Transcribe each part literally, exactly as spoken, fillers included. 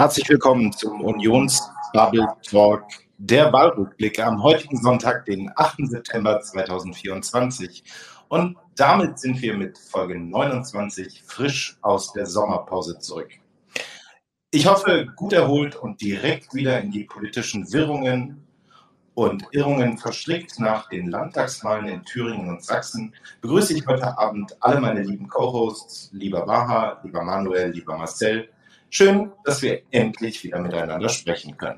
Herzlich willkommen zum Unions-Bubble Talk, der Wahlrückblick am heutigen Sonntag, den achten September zweitausendvierundzwanzig. Und damit sind wir mit Folge neunundzwanzig frisch aus der Sommerpause zurück. Ich hoffe, gut erholt und direkt wieder in die politischen Wirrungen und Irrungen verstrickt nach den Landtagswahlen in Thüringen und Sachsen, begrüße ich heute Abend alle meine lieben Co-Hosts, lieber Baha, lieber Manuel, lieber Marcel. Schön, dass wir endlich wieder miteinander sprechen können.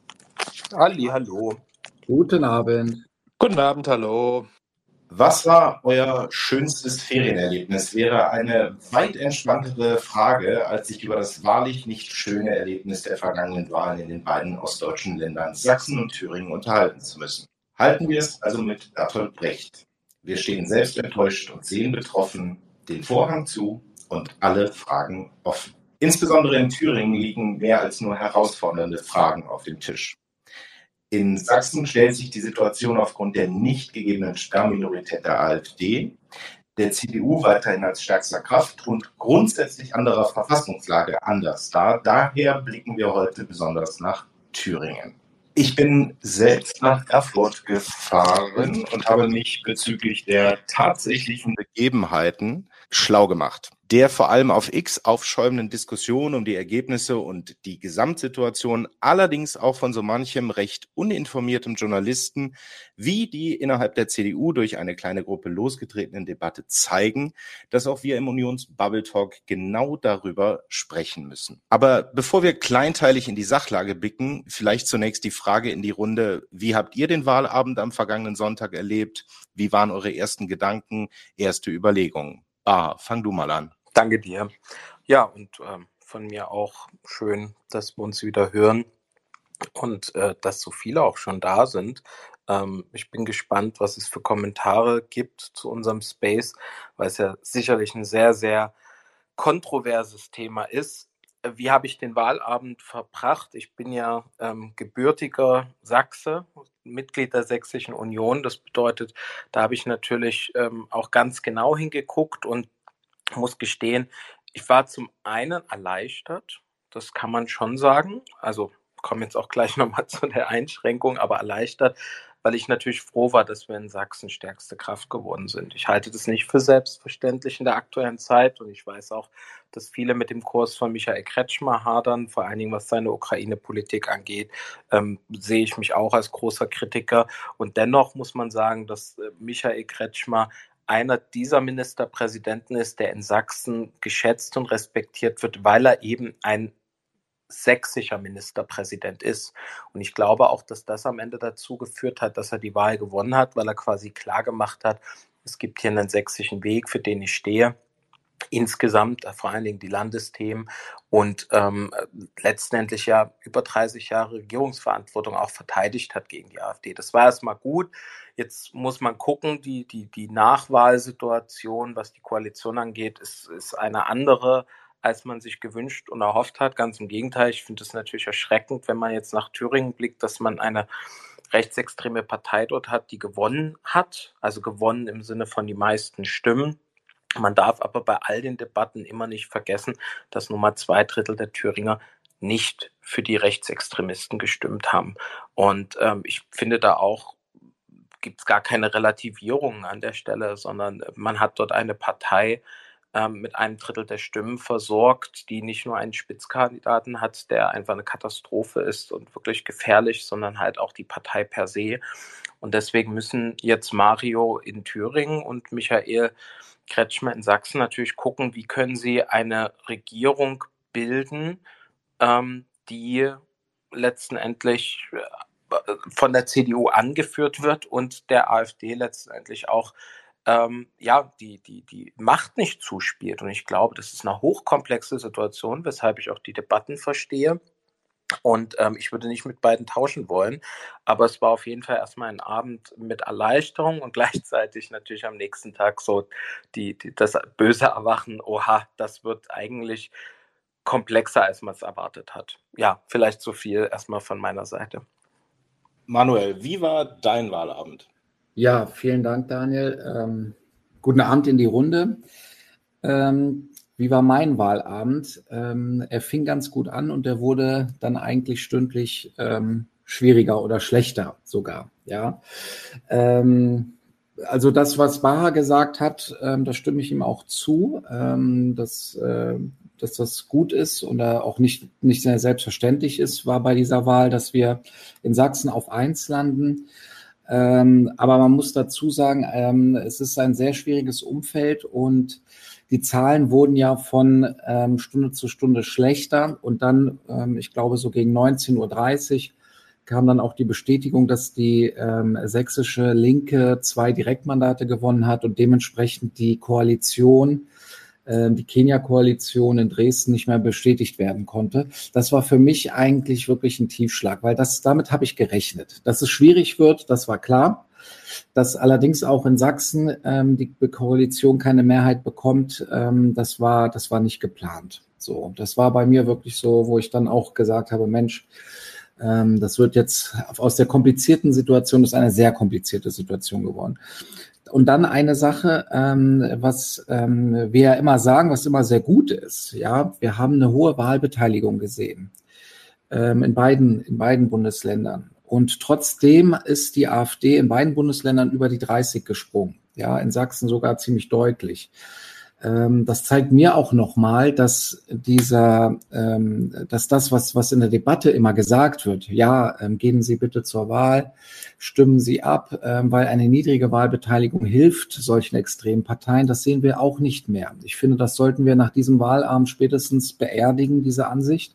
Halli, hallo. Guten Abend. Guten Abend, hallo. Was war euer schönstes Ferienerlebnis? Wäre eine weit entspanntere Frage, als sich über das wahrlich nicht schöne Erlebnis der vergangenen Wahlen in den beiden ostdeutschen Ländern Sachsen und Thüringen unterhalten zu müssen. Halten wir es also mit Bertolt Brecht. Wir stehen selbst enttäuscht und sehen betroffen, den Vorhang zu und alle Fragen offen. Insbesondere in Thüringen liegen mehr als nur herausfordernde Fragen auf dem Tisch. In Sachsen stellt sich die Situation aufgrund der nicht gegebenen Sperrminorität der AfD, der C D U weiterhin als stärkster Kraft und grundsätzlich anderer Verfassungslage anders dar. Daher blicken wir heute besonders nach Thüringen. Ich bin selbst nach Erfurt gefahren und habe mich bezüglich der tatsächlichen Begebenheiten schlau gemacht. Der vor allem auf X aufschäumenden Diskussion um die Ergebnisse und die Gesamtsituation, allerdings auch von so manchem recht uninformiertem Journalisten, wie die innerhalb der C D U durch eine kleine Gruppe losgetretenen Debatte zeigen, dass auch wir im Unions-Bubble Talk genau darüber sprechen müssen. Aber bevor wir kleinteilig in die Sachlage blicken, vielleicht zunächst die Frage in die Runde: Wie habt ihr den Wahlabend am vergangenen Sonntag erlebt? Wie waren eure ersten Gedanken, erste Überlegungen? Ah, fang du mal an. Danke dir. Ja, und ähm, von mir auch schön, dass wir uns wieder hören und äh, dass so viele auch schon da sind. Ähm, ich bin gespannt, was es für Kommentare gibt zu unserem Space, weil es ja sicherlich ein sehr, sehr kontroverses Thema ist. Wie habe ich den Wahlabend verbracht? Ich bin ja ähm, gebürtiger Sachse, Mitglied der Sächsischen Union. Das bedeutet, da habe ich natürlich ähm, auch ganz genau hingeguckt und muss gestehen, ich war zum einen erleichtert, das kann man schon sagen. Also komme jetzt auch gleich nochmal zu der Einschränkung, aber erleichtert, weil ich natürlich froh war, dass wir in Sachsen stärkste Kraft geworden sind. Ich halte das nicht für selbstverständlich in der aktuellen Zeit und ich weiß auch, dass viele mit dem Kurs von Michael Kretschmer hadern, vor allen Dingen was seine Ukraine-Politik angeht, ähm, sehe ich mich auch als großer Kritiker. Und dennoch muss man sagen, dass äh, Michael Kretschmer einer dieser Ministerpräsidenten ist, der in Sachsen geschätzt und respektiert wird, weil er eben ein sächsischer Ministerpräsident ist. Und ich glaube auch, dass das am Ende dazu geführt hat, dass er die Wahl gewonnen hat, weil er quasi klargemacht hat, es gibt hier einen sächsischen Weg, für den ich stehe. Insgesamt vor allen Dingen die Landesthemen und ähm, letztendlich ja über dreißig Jahre Regierungsverantwortung auch verteidigt hat gegen die AfD. Das war erstmal gut. Jetzt muss man gucken, die, die, die Nachwahlsituation, was die Koalition angeht, ist, ist eine andere, als man sich gewünscht und erhofft hat. Ganz im Gegenteil, ich finde es natürlich erschreckend, wenn man jetzt nach Thüringen blickt, dass man eine rechtsextreme Partei dort hat, die gewonnen hat, also gewonnen im Sinne von die meisten Stimmen. Man darf aber bei all den Debatten immer nicht vergessen, dass nun mal zwei Drittel der Thüringer nicht für die Rechtsextremisten gestimmt haben. Und ähm, ich finde da auch, gibt es gar keine Relativierung an der Stelle, sondern man hat dort eine Partei ähm, mit einem Drittel der Stimmen versorgt, die nicht nur einen Spitzkandidaten hat, der einfach eine Katastrophe ist und wirklich gefährlich, sondern halt auch die Partei per se. Und deswegen müssen jetzt Mario in Thüringen und Michael Kretschmer in Sachsen natürlich gucken, wie können sie eine Regierung bilden, ähm, die letztendlich von der C D U angeführt wird und der AfD letztendlich auch ähm, ja, die, die, die Macht nicht zuspielt. Und ich glaube, das ist eine hochkomplexe Situation, weshalb ich auch die Debatten verstehe. Und ähm, ich würde nicht mit beiden tauschen wollen, aber es war auf jeden Fall erstmal ein Abend mit Erleichterung und gleichzeitig natürlich am nächsten Tag so die, die, das böse Erwachen, oha, das wird eigentlich komplexer, als man es erwartet hat. Ja, vielleicht so viel erstmal von meiner Seite. Manuel, wie war dein Wahlabend? Ja, vielen Dank, Daniel. Ähm, guten Abend in die Runde. Ähm, wie war mein Wahlabend? Ähm, er fing ganz gut an und er wurde dann eigentlich stündlich ähm, schwieriger oder schlechter sogar. Ja, ähm, also das, was Baha gesagt hat, ähm, da stimme ich ihm auch zu, ähm, dass, äh, dass das gut ist und auch nicht, nicht sehr selbstverständlich ist, war bei dieser Wahl, dass wir in Sachsen auf eins landen. Ähm, aber man muss dazu sagen, ähm, es ist ein sehr schwieriges Umfeld und die Zahlen wurden ja von ähm, Stunde zu Stunde schlechter und dann, ähm, ich glaube, so gegen neunzehn Uhr dreißig kam dann auch die Bestätigung, dass die ähm, sächsische Linke zwei Direktmandate gewonnen hat und dementsprechend die Koalition, äh, die Kenia-Koalition in Dresden nicht mehr bestätigt werden konnte. Das war für mich eigentlich wirklich ein Tiefschlag, weil das damit habe ich gerechnet. Dass es schwierig wird, das war klar. Dass allerdings auch in Sachsen ähm, die Koalition keine Mehrheit bekommt, ähm, das war, das war nicht geplant. So, das war bei mir wirklich so, wo ich dann auch gesagt habe, Mensch, ähm, das wird jetzt aus der komplizierten Situation, ist eine sehr komplizierte Situation geworden. Und dann eine Sache, ähm, was ähm, wir ja immer sagen, was immer sehr gut ist. Ja, wir haben eine hohe Wahlbeteiligung gesehen ähm, in beiden in beiden Bundesländern. Und trotzdem ist die AfD in beiden Bundesländern über die dreißig gesprungen. Ja, in Sachsen sogar ziemlich deutlich. Ähm, das zeigt mir auch nochmal, dass dieser, ähm, dass das, was, was in der Debatte immer gesagt wird, ja, ähm, gehen Sie bitte zur Wahl, stimmen Sie ab, ähm, weil eine niedrige Wahlbeteiligung hilft solchen extremen Parteien. Das sehen wir auch nicht mehr. Ich finde, das sollten wir nach diesem Wahlabend spätestens beerdigen, diese Ansicht.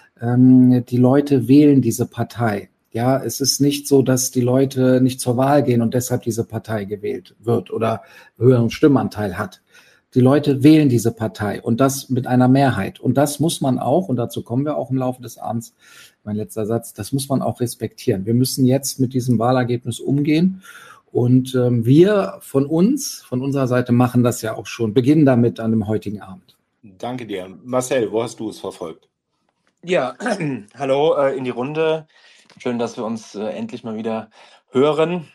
Ähm, die Leute wählen diese Partei. Ja, es ist nicht so, dass die Leute nicht zur Wahl gehen und deshalb diese Partei gewählt wird oder höheren Stimmanteil hat. Die Leute wählen diese Partei und das mit einer Mehrheit. Und das muss man auch, und dazu kommen wir auch im Laufe des Abends, mein letzter Satz, das muss man auch respektieren. Wir müssen jetzt mit diesem Wahlergebnis umgehen. Und ähm, wir von uns, von unserer Seite machen das ja auch schon, beginnen damit an dem heutigen Abend. Danke dir. Marcel, wo hast du es verfolgt? Ja, hallo äh, in die Runde. Schön, dass wir uns äh, endlich mal wieder hören.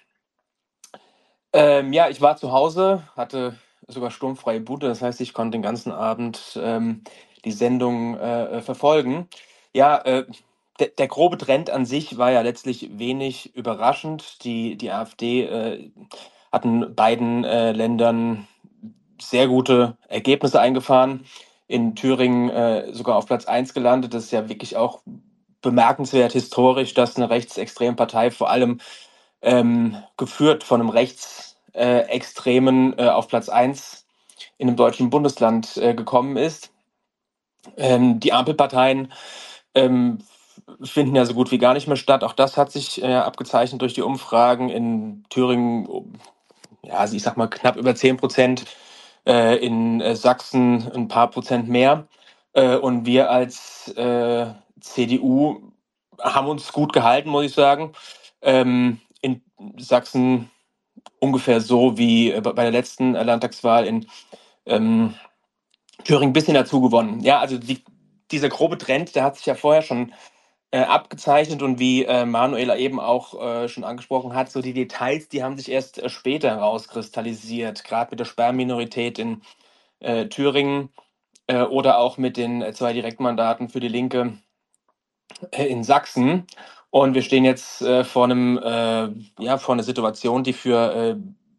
Ähm, ja, ich war zu Hause, hatte sogar sturmfreie Bude, das heißt, ich konnte den ganzen Abend ähm, die Sendung äh, verfolgen. Ja, äh, der, der grobe Trend an sich war ja letztlich wenig überraschend. Die, die AfD äh, hat in beiden äh, Ländern sehr gute Ergebnisse eingefahren. In Thüringen äh, sogar auf Platz eins gelandet. Das ist ja wirklich auch bemerkenswert historisch, dass eine rechtsextreme Partei, vor allem ähm, geführt von einem Rechtsextremen, äh, auf Platz eins in einem deutschen Bundesland äh, gekommen ist. Ähm, die Ampelparteien ähm, finden ja so gut wie gar nicht mehr statt. Auch das hat sich äh, abgezeichnet durch die Umfragen in Thüringen. Ja, also ich sag mal knapp über zehn Prozent, äh, in äh, Sachsen ein paar Prozent mehr. Äh, und wir als äh, C D U haben uns gut gehalten, muss ich sagen. Ähm, in Sachsen ungefähr so wie äh, bei der letzten äh, Landtagswahl in ähm, Thüringen ein bisschen dazu gewonnen. Ja, also die, dieser grobe Trend, der hat sich ja vorher schon äh, abgezeichnet und wie äh, Manuela eben auch äh, schon angesprochen hat, so die Details, die haben sich erst äh, später herauskristallisiert, gerade mit der Sperrminorität in äh, Thüringen äh, oder auch mit den äh, zwei Direktmandaten für die Linke äh, in Sachsen. Und wir stehen jetzt äh, vor einem, äh, ja, vor einer Situation, die für äh,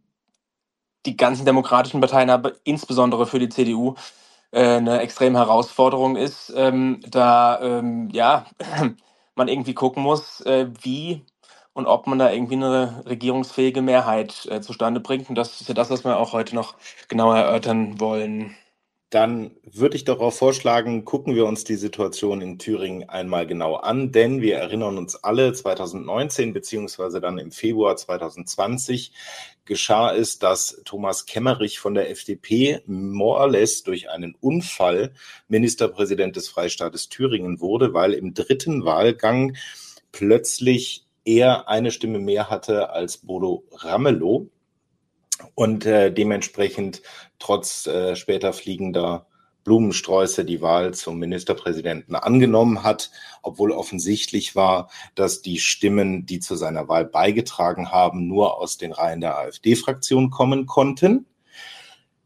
die ganzen demokratischen Parteien, aber insbesondere für die C D U, äh, eine extreme Herausforderung ist, ähm, da ähm, ja man irgendwie gucken muss, äh, wie und ob man da irgendwie eine regierungsfähige Mehrheit äh, zustande bringt. Und das ist ja das, was wir auch heute noch genauer erörtern wollen. Dann würde ich doch auch vorschlagen, gucken wir uns die Situation in Thüringen einmal genau an, denn wir erinnern uns alle, zwanzig neunzehn beziehungsweise dann im Februar zwanzig zwanzig geschah es, dass Thomas Kemmerich von der F D P more or less durch einen Unfall Ministerpräsident des Freistaates Thüringen wurde, weil im dritten Wahlgang plötzlich er eine Stimme mehr hatte als Bodo Ramelow. Und äh, dementsprechend trotz äh, später fliegender Blumensträuße die Wahl zum Ministerpräsidenten angenommen hat, obwohl offensichtlich war, dass die Stimmen, die zu seiner Wahl beigetragen haben, nur aus den Reihen der AfD-Fraktion kommen konnten.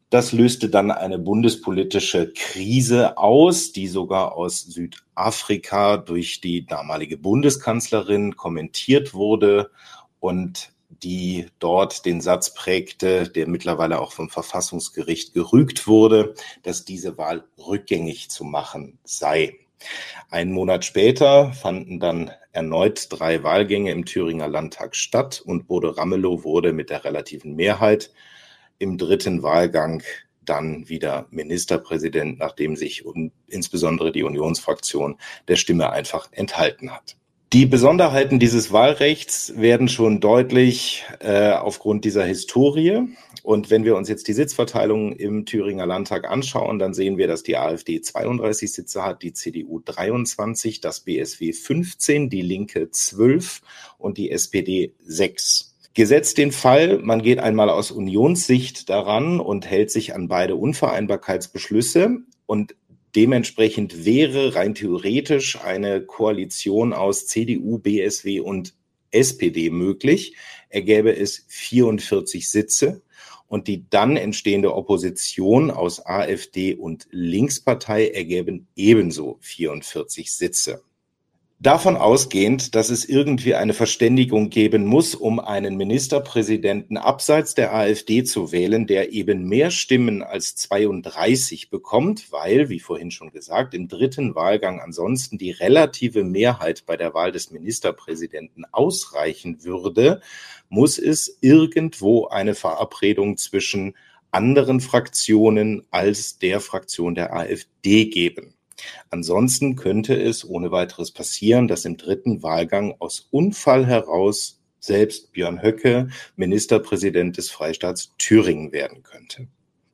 Das löste dann eine bundespolitische Krise aus, die sogar aus Südafrika durch die damalige Bundeskanzlerin kommentiert wurde und die dort den Satz prägte, der mittlerweile auch vom Verfassungsgericht gerügt wurde, dass diese Wahl rückgängig zu machen sei. Einen Monat später fanden dann erneut drei Wahlgänge im Thüringer Landtag statt und Bodo Ramelow wurde mit der relativen Mehrheit im dritten Wahlgang dann wieder Ministerpräsident, nachdem sich um, insbesondere die Unionsfraktion der Stimme einfach enthalten hat. Die Besonderheiten dieses Wahlrechts werden schon deutlich äh, aufgrund dieser Historie. Und wenn wir uns jetzt die Sitzverteilung im Thüringer Landtag anschauen, dann sehen wir, dass die AfD zweiunddreißig Sitze hat, die C D U dreiundzwanzig, das B S W fünfzehn, die Linke zwölf und die S P D sechs. Gesetzt den Fall, man geht einmal aus Unionssicht daran und hält sich an beide Unvereinbarkeitsbeschlüsse und dementsprechend wäre rein theoretisch eine Koalition aus C D U, B S W und S P D möglich, ergäbe es vierundvierzig Sitze und die dann entstehende Opposition aus AfD und Linkspartei ergäben ebenso vierundvierzig Sitze. Davon ausgehend, dass es irgendwie eine Verständigung geben muss, um einen Ministerpräsidenten abseits der AfD zu wählen, der eben mehr Stimmen als zweiunddreißig bekommt, weil, wie vorhin schon gesagt, im dritten Wahlgang ansonsten die relative Mehrheit bei der Wahl des Ministerpräsidenten ausreichen würde, muss es irgendwo eine Verabredung zwischen anderen Fraktionen als der Fraktion der AfD geben. Ansonsten könnte es ohne weiteres passieren, dass im dritten Wahlgang aus Unfall heraus selbst Björn Höcke Ministerpräsident des Freistaats Thüringen werden könnte.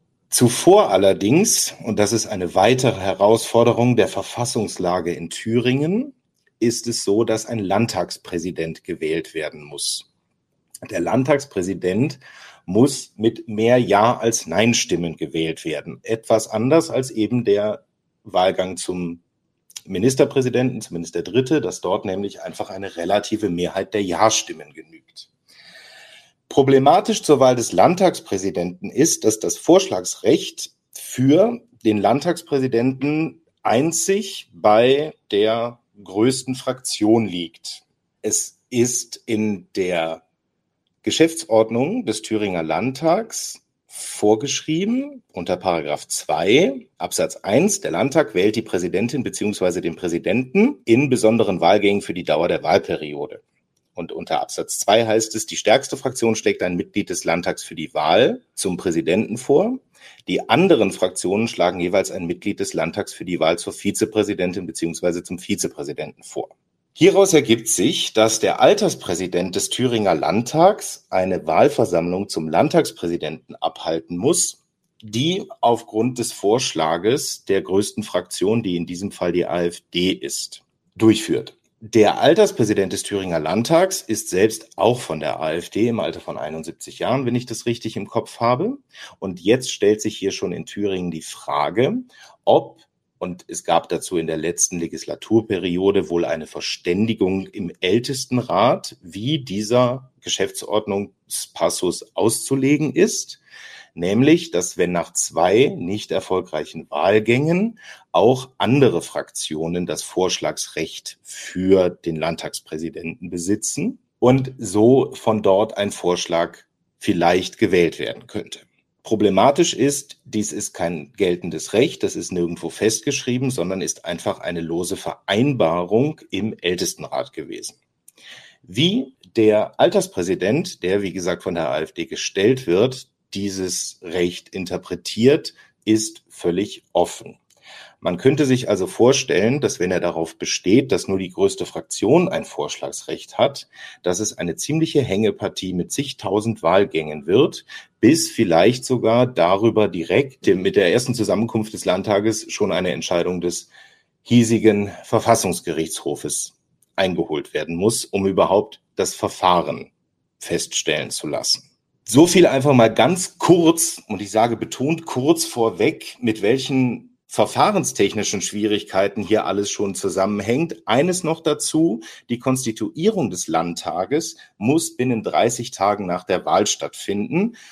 Zuvor allerdings, und das ist eine weitere Herausforderung der Verfassungslage in Thüringen, ist es so, dass ein Landtagspräsident gewählt werden muss. Der Landtagspräsident muss mit mehr Ja- als Nein-Stimmen gewählt werden. Etwas anders als eben der Wahlgang zum Ministerpräsidenten, zumindest der dritte, dass dort nämlich einfach eine relative Mehrheit der Ja-Stimmen genügt. Problematisch zur Wahl des Landtagspräsidenten ist, dass das Vorschlagsrecht für den Landtagspräsidenten einzig bei der größten Fraktion liegt. Es ist in der Geschäftsordnung des Thüringer Landtags vorgeschrieben unter Paragraph zwei Absatz eins, der Landtag wählt die Präsidentin bzw. den Präsidenten in besonderen Wahlgängen für die Dauer der Wahlperiode. Und unter Absatz zwei heißt es, die stärkste Fraktion schlägt ein Mitglied des Landtags für die Wahl zum Präsidenten vor. Die anderen Fraktionen schlagen jeweils ein Mitglied des Landtags für die Wahl zur Vizepräsidentin bzw. zum Vizepräsidenten vor. Hieraus ergibt sich, dass der Alterspräsident des Thüringer Landtags eine Wahlversammlung zum Landtagspräsidenten abhalten muss, die aufgrund des Vorschlages der größten Fraktion, die in diesem Fall die AfD ist, durchführt. Der Alterspräsident des Thüringer Landtags ist selbst auch von der AfD im Alter von einundsiebzig Jahren, wenn ich das richtig im Kopf habe. Und jetzt stellt sich hier schon in Thüringen die Frage, ob Und es gab dazu in der letzten Legislaturperiode wohl eine Verständigung im Ältestenrat, wie dieser Geschäftsordnungspassus auszulegen ist. Nämlich, dass wenn nach zwei nicht erfolgreichen Wahlgängen auch andere Fraktionen das Vorschlagsrecht für den Landtagspräsidenten besitzen und so von dort ein Vorschlag vielleicht gewählt werden könnte. Problematisch ist, dies ist kein geltendes Recht, das ist nirgendwo festgeschrieben, sondern ist einfach eine lose Vereinbarung im Ältestenrat gewesen. Wie der Alterspräsident, der wie gesagt von der AfD gestellt wird, dieses Recht interpretiert, ist völlig offen. Man könnte sich also vorstellen, dass wenn er darauf besteht, dass nur die größte Fraktion ein Vorschlagsrecht hat, dass es eine ziemliche Hängepartie mit zigtausend Wahlgängen wird, bis vielleicht sogar darüber direkt mit der ersten Zusammenkunft des Landtages schon eine Entscheidung des hiesigen Verfassungsgerichtshofes eingeholt werden muss, um überhaupt das Verfahren feststellen zu lassen. So viel einfach mal ganz kurz, und ich sage betont kurz vorweg, mit welchen verfahrenstechnischen Schwierigkeiten hier alles schon zusammenhängt. Eines noch dazu, die Konstituierung des Landtages muss binnen dreißig Tagen nach der Wahl stattfinden.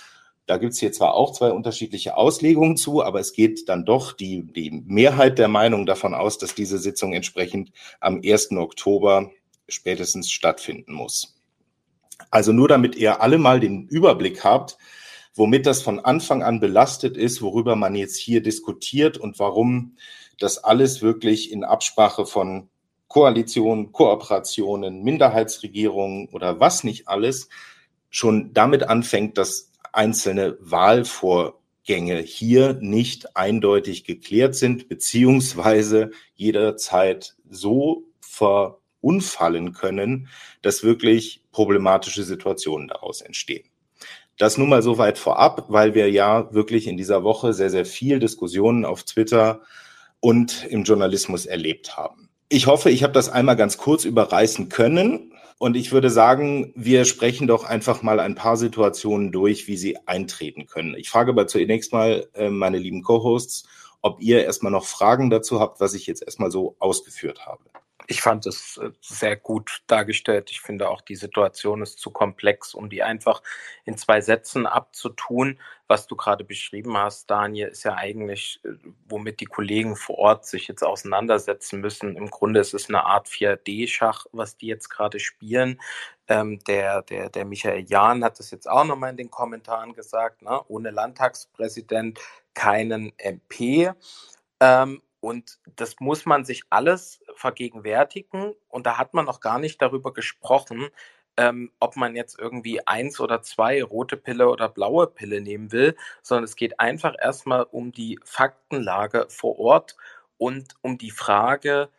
Da gibt es hier zwar auch zwei unterschiedliche Auslegungen zu, aber es geht dann doch die, die Mehrheit der Meinung davon aus, dass diese Sitzung entsprechend am ersten Oktober spätestens stattfinden muss. Also nur damit ihr alle mal den Überblick habt, womit das von Anfang an belastet ist, worüber man jetzt hier diskutiert und warum das alles wirklich in Absprache von Koalitionen, Kooperationen, Minderheitsregierungen oder was nicht alles schon damit anfängt, dass einzelne Wahlvorgänge hier nicht eindeutig geklärt sind, beziehungsweise jederzeit so verunfallen können, dass wirklich problematische Situationen daraus entstehen. Das nun mal so weit vorab, weil wir ja wirklich in dieser Woche sehr, sehr viel Diskussionen auf Twitter und im Journalismus erlebt haben. Ich hoffe, ich habe das einmal ganz kurz überreißen können. Und ich würde sagen, wir sprechen doch einfach mal ein paar Situationen durch, wie sie eintreten können. Ich frage aber zunächst mal äh, meine lieben Co-Hosts, ob ihr erstmal noch Fragen dazu habt, was ich jetzt erstmal so ausgeführt habe. Ich fand es sehr gut dargestellt. Ich finde auch, die Situation ist zu komplex, um die einfach in zwei Sätzen abzutun. Was du gerade beschrieben hast, Daniel, ist ja eigentlich, womit die Kollegen vor Ort sich jetzt auseinandersetzen müssen. Im Grunde ist es eine Art vier D Schach, was die jetzt gerade spielen. Ähm, der, der, der Michael Jahn hat das jetzt auch nochmal in den Kommentaren gesagt, ne? Ohne Landtagspräsident keinen M P. Ähm, Und das muss man sich alles vergegenwärtigen. Und da hat man noch gar nicht darüber gesprochen, ähm, ob man jetzt irgendwie eins oder zwei, rote Pille oder blaue Pille nehmen will, sondern es geht einfach erstmal um die Faktenlage vor Ort und um die Frage,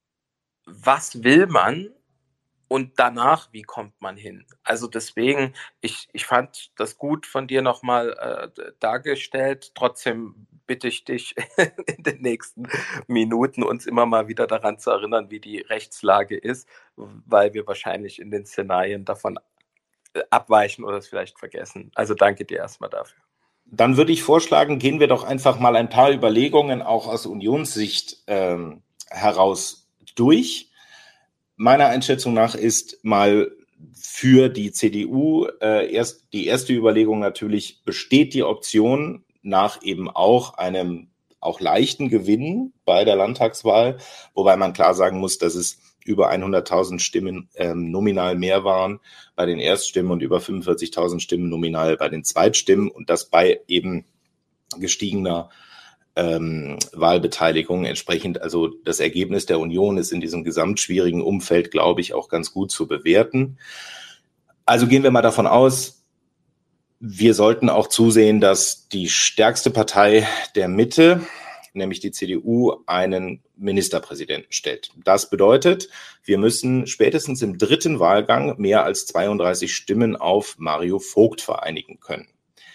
was will man? Und danach, wie kommt man hin? Also deswegen, ich, ich fand das gut von dir nochmal äh, dargestellt. Trotzdem bitte ich dich in den nächsten Minuten uns immer mal wieder daran zu erinnern, wie die Rechtslage ist, weil wir wahrscheinlich in den Szenarien davon abweichen oder es vielleicht vergessen. Also danke dir erstmal dafür. Dann würde ich vorschlagen, gehen wir doch einfach mal ein paar Überlegungen auch aus Unionssicht ähm, heraus durch. Meiner Einschätzung nach ist mal für die C D U äh, erst die erste Überlegung natürlich, besteht die Option nach eben auch einem auch leichten Gewinn bei der Landtagswahl, wobei man klar sagen muss, dass es über hunderttausend Stimmen ähm, nominal mehr waren bei den Erststimmen und über fünfundvierzigtausend Stimmen nominal bei den Zweitstimmen und das bei eben gestiegener Ähm, Wahlbeteiligung entsprechend, also das Ergebnis der Union ist in diesem gesamtschwierigen Umfeld, glaube ich, auch ganz gut zu bewerten. Also gehen wir mal davon aus, wir sollten auch zusehen, dass die stärkste Partei der Mitte, nämlich die C D U, einen Ministerpräsidenten stellt. Das bedeutet, wir müssen spätestens im dritten Wahlgang mehr als zweiunddreißig Stimmen auf Mario Vogt vereinigen können.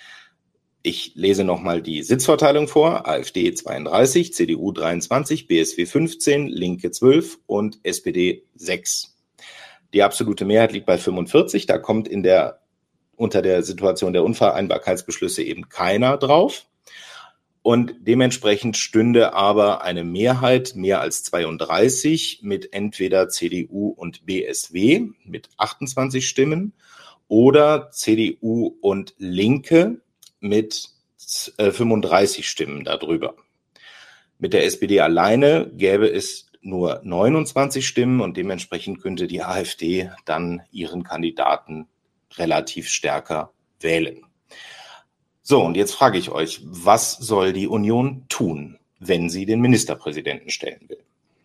Ich lese nochmal die Sitzverteilung vor. AfD zweiunddreißig, C D U dreiundzwanzig, B S W fünfzehn, Linke zwölf und S P D sechs. Die absolute Mehrheit liegt bei fünfundvierzig. Da kommt in der, unter der Situation der Unvereinbarkeitsbeschlüsse eben keiner drauf. Und dementsprechend stünde aber eine Mehrheit, mehr als zweiunddreißig, mit entweder C D U und B S W mit achtundzwanzig Stimmen oder C D U und Linke mit fünfunddreißig Stimmen darüber. Mit der S P D alleine gäbe es nur neunundzwanzig Stimmen und dementsprechend könnte die AfD dann ihren Kandidaten relativ stärker wählen. So, und jetzt frage ich euch, was soll die Union tun, wenn sie den Ministerpräsidenten stellen will?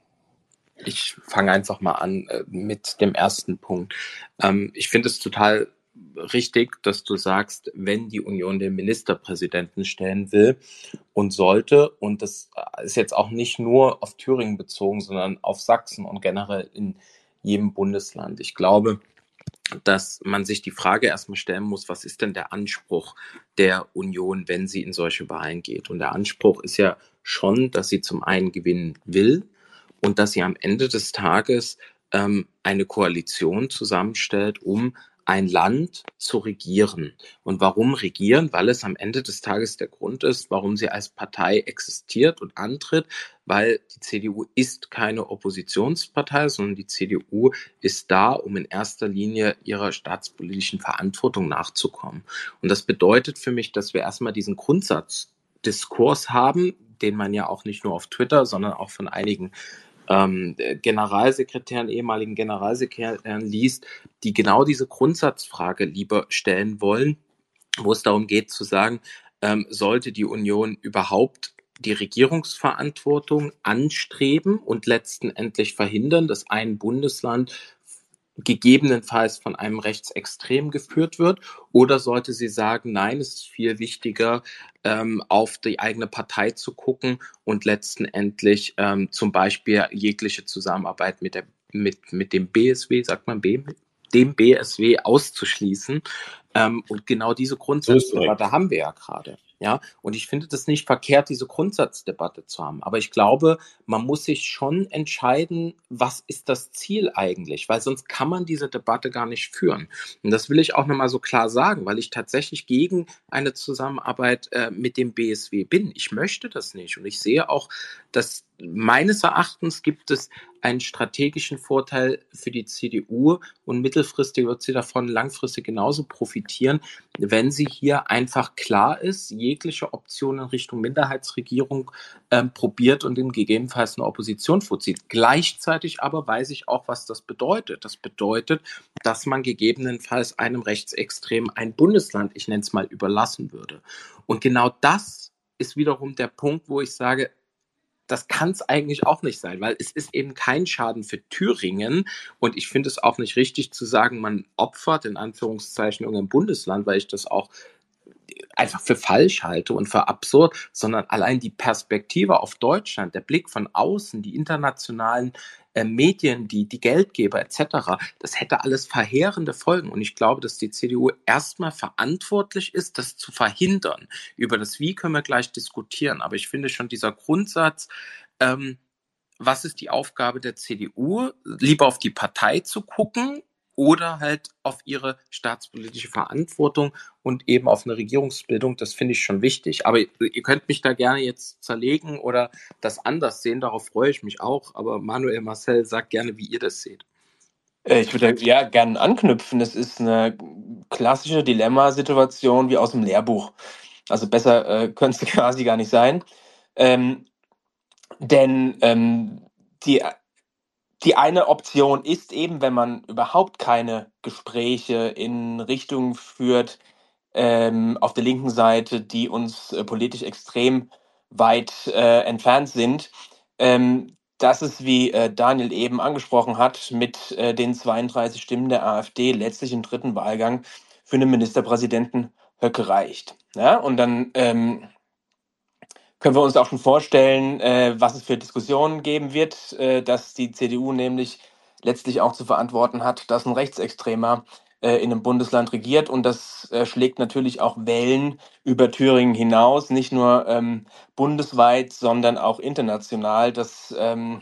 Ich fange einfach mal an äh, mit dem ersten Punkt. Ähm, ich finde es total richtig, dass du sagst, wenn die Union den Ministerpräsidenten stellen will und sollte, und das ist jetzt auch nicht nur auf Thüringen bezogen, sondern auf Sachsen und generell in jedem Bundesland. Ich glaube, dass man sich die Frage erstmal stellen muss, was ist denn der Anspruch der Union, wenn sie in solche Wahlen geht? Und der Anspruch ist ja schon, dass sie zum einen gewinnen will und dass sie am Ende des Tages ähm, eine Koalition zusammenstellt, um ein Land zu regieren. Und warum regieren? Weil es am Ende des Tages der Grund ist, warum sie als Partei existiert und antritt, weil die C D U ist keine Oppositionspartei, sondern die C D U ist da, um in erster Linie ihrer staatspolitischen Verantwortung nachzukommen. Und das bedeutet für mich, dass wir erstmal diesen Grundsatzdiskurs haben, den man ja auch nicht nur auf Twitter, sondern auch von einigen ähm, Generalsekretären, ehemaligen Generalsekretären liest, die genau diese Grundsatzfrage lieber stellen wollen, wo es darum geht zu sagen, ähm, sollte die Union überhaupt die Regierungsverantwortung anstreben und letztendlich verhindern, dass ein Bundesland gegebenenfalls von einem Rechtsextrem geführt wird, oder sollte sie sagen, nein, es ist viel wichtiger, ähm, auf die eigene Partei zu gucken und letztendlich ähm, zum Beispiel jegliche Zusammenarbeit mit, der, mit, mit dem B S W, sagt man B, dem B S W auszuschließen. Ähm, und genau diese Grundsatzdebatte haben wir ja gerade. Ja, und ich finde das nicht verkehrt, diese Grundsatzdebatte zu haben. Aber ich glaube, man muss sich schon entscheiden, was ist das Ziel eigentlich? Weil sonst kann man diese Debatte gar nicht führen. Und das will ich auch nochmal so klar sagen, weil ich tatsächlich gegen eine Zusammenarbeit äh, mit dem B S W bin. Ich möchte das nicht. Und ich sehe auch, dass meines Erachtens gibt es einen strategischen Vorteil für die C D U und mittelfristig wird sie davon langfristig genauso profitieren, wenn sie hier einfach klar ist, jegliche Option in Richtung Minderheitsregierung ähm, probiert und in gegebenenfalls eine Opposition vorzieht. Gleichzeitig aber weiß ich auch, was das bedeutet. Das bedeutet, dass man gegebenenfalls einem Rechtsextrem ein Bundesland, ich nenne es mal, überlassen würde. Und genau das ist wiederum der Punkt, wo ich sage, das kann es eigentlich auch nicht sein, weil es ist eben kein Schaden für Thüringen und ich finde es auch nicht richtig zu sagen, man opfert in Anführungszeichen irgendein Bundesland, weil ich das auch einfach für falsch halte und für absurd, sondern allein die Perspektive auf Deutschland, der Blick von außen, die internationalen äh, Medien, die, die Geldgeber et cetera, das hätte alles verheerende Folgen. Und ich glaube, dass die C D U erstmal verantwortlich ist, das zu verhindern. Über das Wie können wir gleich diskutieren. Aber ich finde schon dieser Grundsatz, ähm, was ist die Aufgabe der C D U? Lieber auf die Partei zu gucken oder halt auf ihre staatspolitische Verantwortung und eben auf eine Regierungsbildung, das finde ich schon wichtig. Aber ihr könnt mich da gerne jetzt zerlegen oder das anders sehen, darauf freue ich mich auch. Aber Manuel, Marcel, sagt gerne, wie ihr das seht. Ich würde ja gerne anknüpfen. Das ist eine klassische Dilemmasituation wie aus dem Lehrbuch. Also besser äh, könnte es quasi gar nicht sein. Ähm, denn ähm, die Die eine Option ist eben, wenn man überhaupt keine Gespräche in Richtung führt, ähm, auf der linken Seite, die uns äh, politisch extrem weit äh, entfernt sind, ähm, dass es, wie äh, Daniel eben angesprochen hat, mit äh, den zweiunddreißig Stimmen der AfD letztlich im dritten Wahlgang für einen Ministerpräsidenten Höcke reicht. Ja, und dann ähm, können wir uns auch schon vorstellen, äh, was es für Diskussionen geben wird, äh, dass die C D U nämlich letztlich auch zu verantworten hat, dass ein Rechtsextremer äh, in einem Bundesland regiert. Und das äh, schlägt natürlich auch Wellen über Thüringen hinaus, nicht nur ähm, bundesweit, sondern auch international, dass ähm,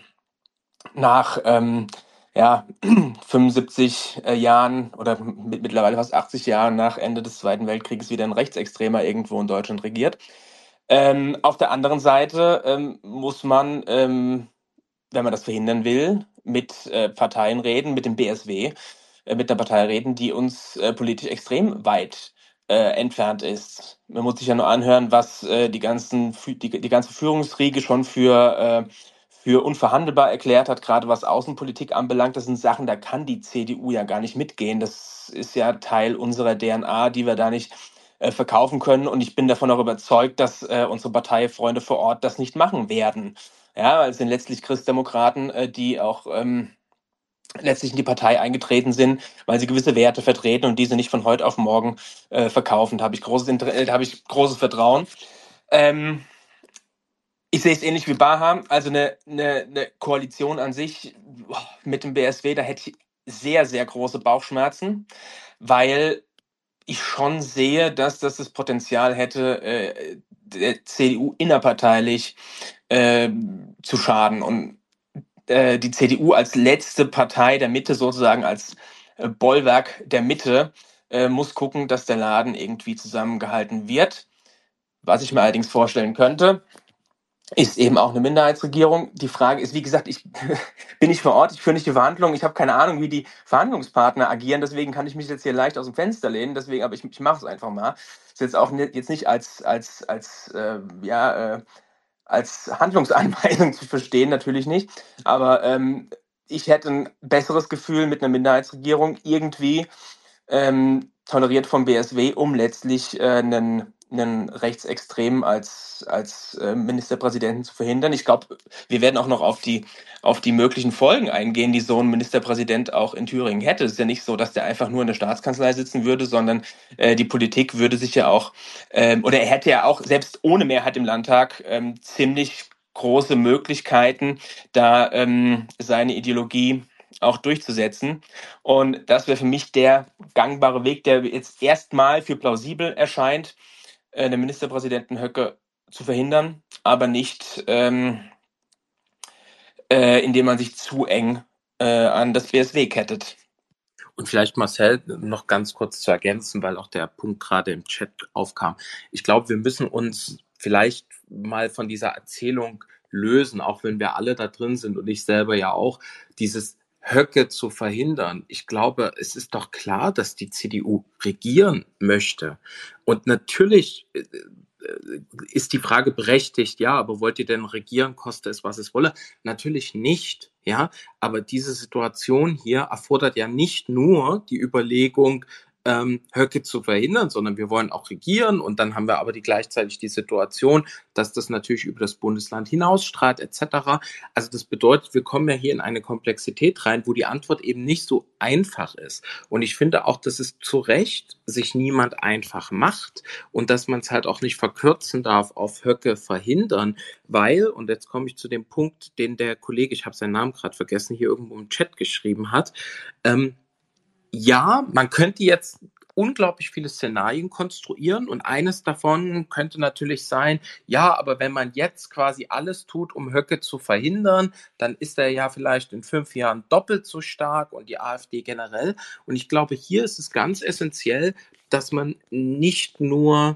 nach ähm, ja, fünfundsiebzig äh, Jahren oder mit, mittlerweile fast achtzig Jahren nach Ende des Zweiten Weltkrieges wieder ein Rechtsextremer irgendwo in Deutschland regiert. Ähm, auf der anderen Seite ähm, muss man, ähm, wenn man das verhindern will, mit äh, Parteien reden, mit dem B S W, äh, mit einer Partei reden, die uns äh, politisch extrem weit äh, entfernt ist. Man muss sich ja nur anhören, was äh, die, ganzen, Fü- die, die ganze Führungsriege schon für, äh, für unverhandelbar erklärt hat, gerade was Außenpolitik anbelangt. Das sind Sachen, da kann die C D U ja gar nicht mitgehen. Das ist ja Teil unserer D N A, die wir da nicht äh, verkaufen können. Und ich bin davon auch überzeugt, dass äh, unsere Parteifreunde vor Ort das nicht machen werden. Ja, weil es sind letztlich Christdemokraten, äh, die auch ähm, letztlich in die Partei eingetreten sind, weil sie gewisse Werte vertreten und diese nicht von heute auf morgen äh, verkaufen. Da habe ich großes Inter äh, da habe ich großes Vertrauen. Ähm, ich sehe es ähnlich wie Baha. Also eine, eine, eine Koalition an sich boah, mit dem B S W, da hätte ich sehr, sehr große Bauchschmerzen, weil ich schon sehe, dass das das Potenzial hätte, äh, der C D U innerparteilich äh, zu schaden. Und äh, die C D U als letzte Partei der Mitte sozusagen als äh, Bollwerk der Mitte, äh, muss gucken, dass der Laden irgendwie zusammengehalten wird. Was ich mir allerdings vorstellen könnte, ist eben auch eine Minderheitsregierung. Die Frage ist, wie gesagt, ich bin nicht vor Ort, ich führe nicht die Verhandlungen, ich habe keine Ahnung, wie die Verhandlungspartner agieren, deswegen kann ich mich jetzt hier leicht aus dem Fenster lehnen, deswegen, aber ich, ich mache es einfach mal. Ist jetzt auch nicht, jetzt nicht als, als, als, äh, ja, äh, als Handlungsanweisung zu verstehen, natürlich nicht, aber ähm, ich hätte ein besseres Gefühl mit einer Minderheitsregierung irgendwie ähm, toleriert vom B S W, um letztlich äh, einen, einen Rechtsextremen als, als äh, Ministerpräsidenten zu verhindern. Ich glaube, wir werden auch noch auf die, auf die möglichen Folgen eingehen, die so ein Ministerpräsident auch in Thüringen hätte. Es ist ja nicht so, dass der einfach nur in der Staatskanzlei sitzen würde, sondern äh, die Politik würde sich ja auch, ähm, oder er hätte ja auch selbst ohne Mehrheit im Landtag ähm, ziemlich große Möglichkeiten, da ähm, seine Ideologie auch durchzusetzen. Und das wäre für mich der gangbare Weg, der jetzt erstmal für plausibel erscheint, äh, den Ministerpräsidenten Höcke zu verhindern, aber nicht, ähm, äh, indem man sich zu eng äh, an das B S W kettet. Und vielleicht, Marcel, noch ganz kurz zu ergänzen, weil auch der Punkt gerade im Chat aufkam. Ich glaube, wir müssen uns vielleicht mal von dieser Erzählung lösen, auch wenn wir alle da drin sind und ich selber ja auch, dieses Höcke zu verhindern. Ich glaube, es ist doch klar, dass die C D U regieren möchte. Und natürlich äh, ist die Frage berechtigt, ja, aber wollt ihr denn regieren, koste es, was es wolle? Natürlich nicht, ja, aber diese Situation hier erfordert ja nicht nur die Überlegung, ähm, Höcke zu verhindern, sondern wir wollen auch regieren und dann haben wir aber die gleichzeitig die Situation, dass das natürlich über das Bundesland hinausstrahlt et cetera. Also das bedeutet, wir kommen ja hier in eine Komplexität rein, wo die Antwort eben nicht so einfach ist. Und ich finde auch, dass es zu Recht sich niemand einfach macht und dass man es halt auch nicht verkürzen darf auf Höcke verhindern, weil, und jetzt komme ich zu dem Punkt, den der Kollege, ich habe seinen Namen gerade vergessen, hier irgendwo im Chat geschrieben hat, ähm, ja, man könnte jetzt unglaublich viele Szenarien konstruieren und eines davon könnte natürlich sein, ja, aber wenn man jetzt quasi alles tut, um Höcke zu verhindern, dann ist er ja vielleicht in fünf Jahren doppelt so stark und die AfD generell. Und ich glaube, hier ist es ganz essentiell, dass man nicht nur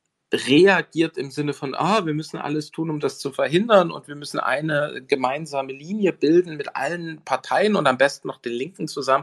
reagiert im Sinne von, ah, wir müssen alles tun, um das zu verhindern und wir müssen eine gemeinsame Linie bilden mit allen Parteien und am besten noch den Linken zusammen.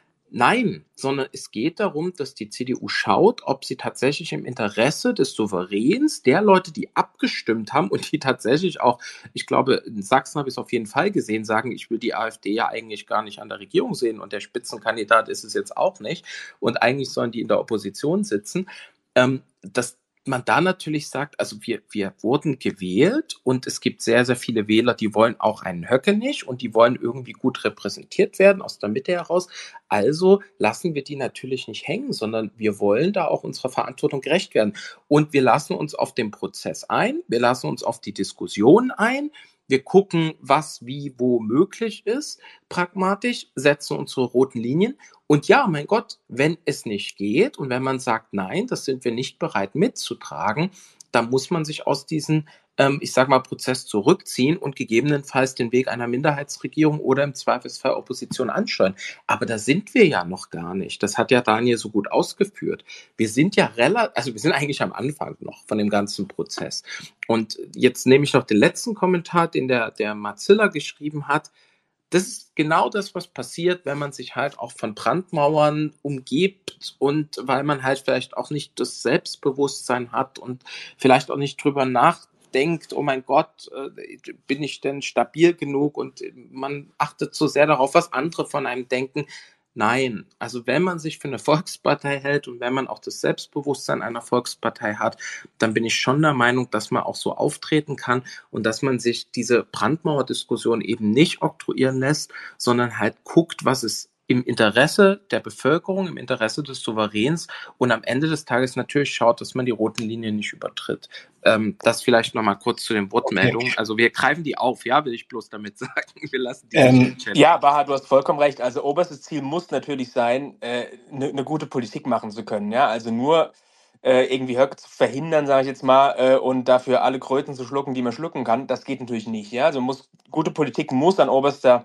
Nein, sondern es geht darum, dass die C D U schaut, ob sie tatsächlich im Interesse des Souveräns, der Leute, die abgestimmt haben und die tatsächlich auch, ich glaube, in Sachsen habe ich es auf jeden Fall gesehen, sagen, ich will die AfD ja eigentlich gar nicht an der Regierung sehen und der Spitzenkandidat ist es jetzt auch nicht und eigentlich sollen die in der Opposition sitzen, ähm, dass man da natürlich sagt, also wir, wir wurden gewählt und es gibt sehr, sehr viele Wähler, die wollen auch einen Höcke nicht und die wollen irgendwie gut repräsentiert werden aus der Mitte heraus. Also lassen wir die natürlich nicht hängen, sondern wir wollen da auch unserer Verantwortung gerecht werden. Und wir lassen uns auf den Prozess ein, wir lassen uns auf die Diskussion ein, wir gucken, was wie wo möglich ist, pragmatisch, setzen unsere roten Linien. Und ja, mein Gott, wenn es nicht geht und wenn man sagt, nein, das sind wir nicht bereit mitzutragen, dann muss man sich aus diesem, ähm, ich sage mal, Prozess zurückziehen und gegebenenfalls den Weg einer Minderheitsregierung oder im Zweifelsfall Opposition ansteuern. Aber da sind wir ja noch gar nicht. Das hat ja Daniel so gut ausgeführt. Wir sind ja relativ, also wir sind eigentlich am Anfang noch von dem ganzen Prozess. Und jetzt nehme ich noch den letzten Kommentar, den der, der Marzilla geschrieben hat. Das ist genau das, was passiert, wenn man sich halt auch von Brandmauern umgibt und weil man halt vielleicht auch nicht das Selbstbewusstsein hat und vielleicht auch nicht drüber nachdenkt, oh mein Gott, äh, bin ich denn stabil genug und man achtet so sehr darauf, was andere von einem denken. Nein, also wenn man sich für eine Volkspartei hält und wenn man auch das Selbstbewusstsein einer Volkspartei hat, dann bin ich schon der Meinung, dass man auch so auftreten kann und dass man sich diese Brandmauerdiskussion eben nicht oktroyieren lässt, sondern halt guckt, was ist im Interesse der Bevölkerung, im Interesse des Souveräns und am Ende des Tages natürlich schaut, dass man die roten Linien nicht übertritt. Ähm, das vielleicht nochmal kurz zu den Wortmeldungen. Okay. Also wir greifen die auf, ja, will ich bloß damit sagen. Wir lassen die ähm, Ja, Baha, du hast vollkommen recht. Also oberstes Ziel muss natürlich sein, eine äh, ne, ne gute Politik machen zu können. Ja, also nur äh, irgendwie Höcke zu verhindern, sage ich jetzt mal, äh, und dafür alle Kröten zu schlucken, die man schlucken kann, das geht natürlich nicht. Ja, also muss gute Politik muss an oberster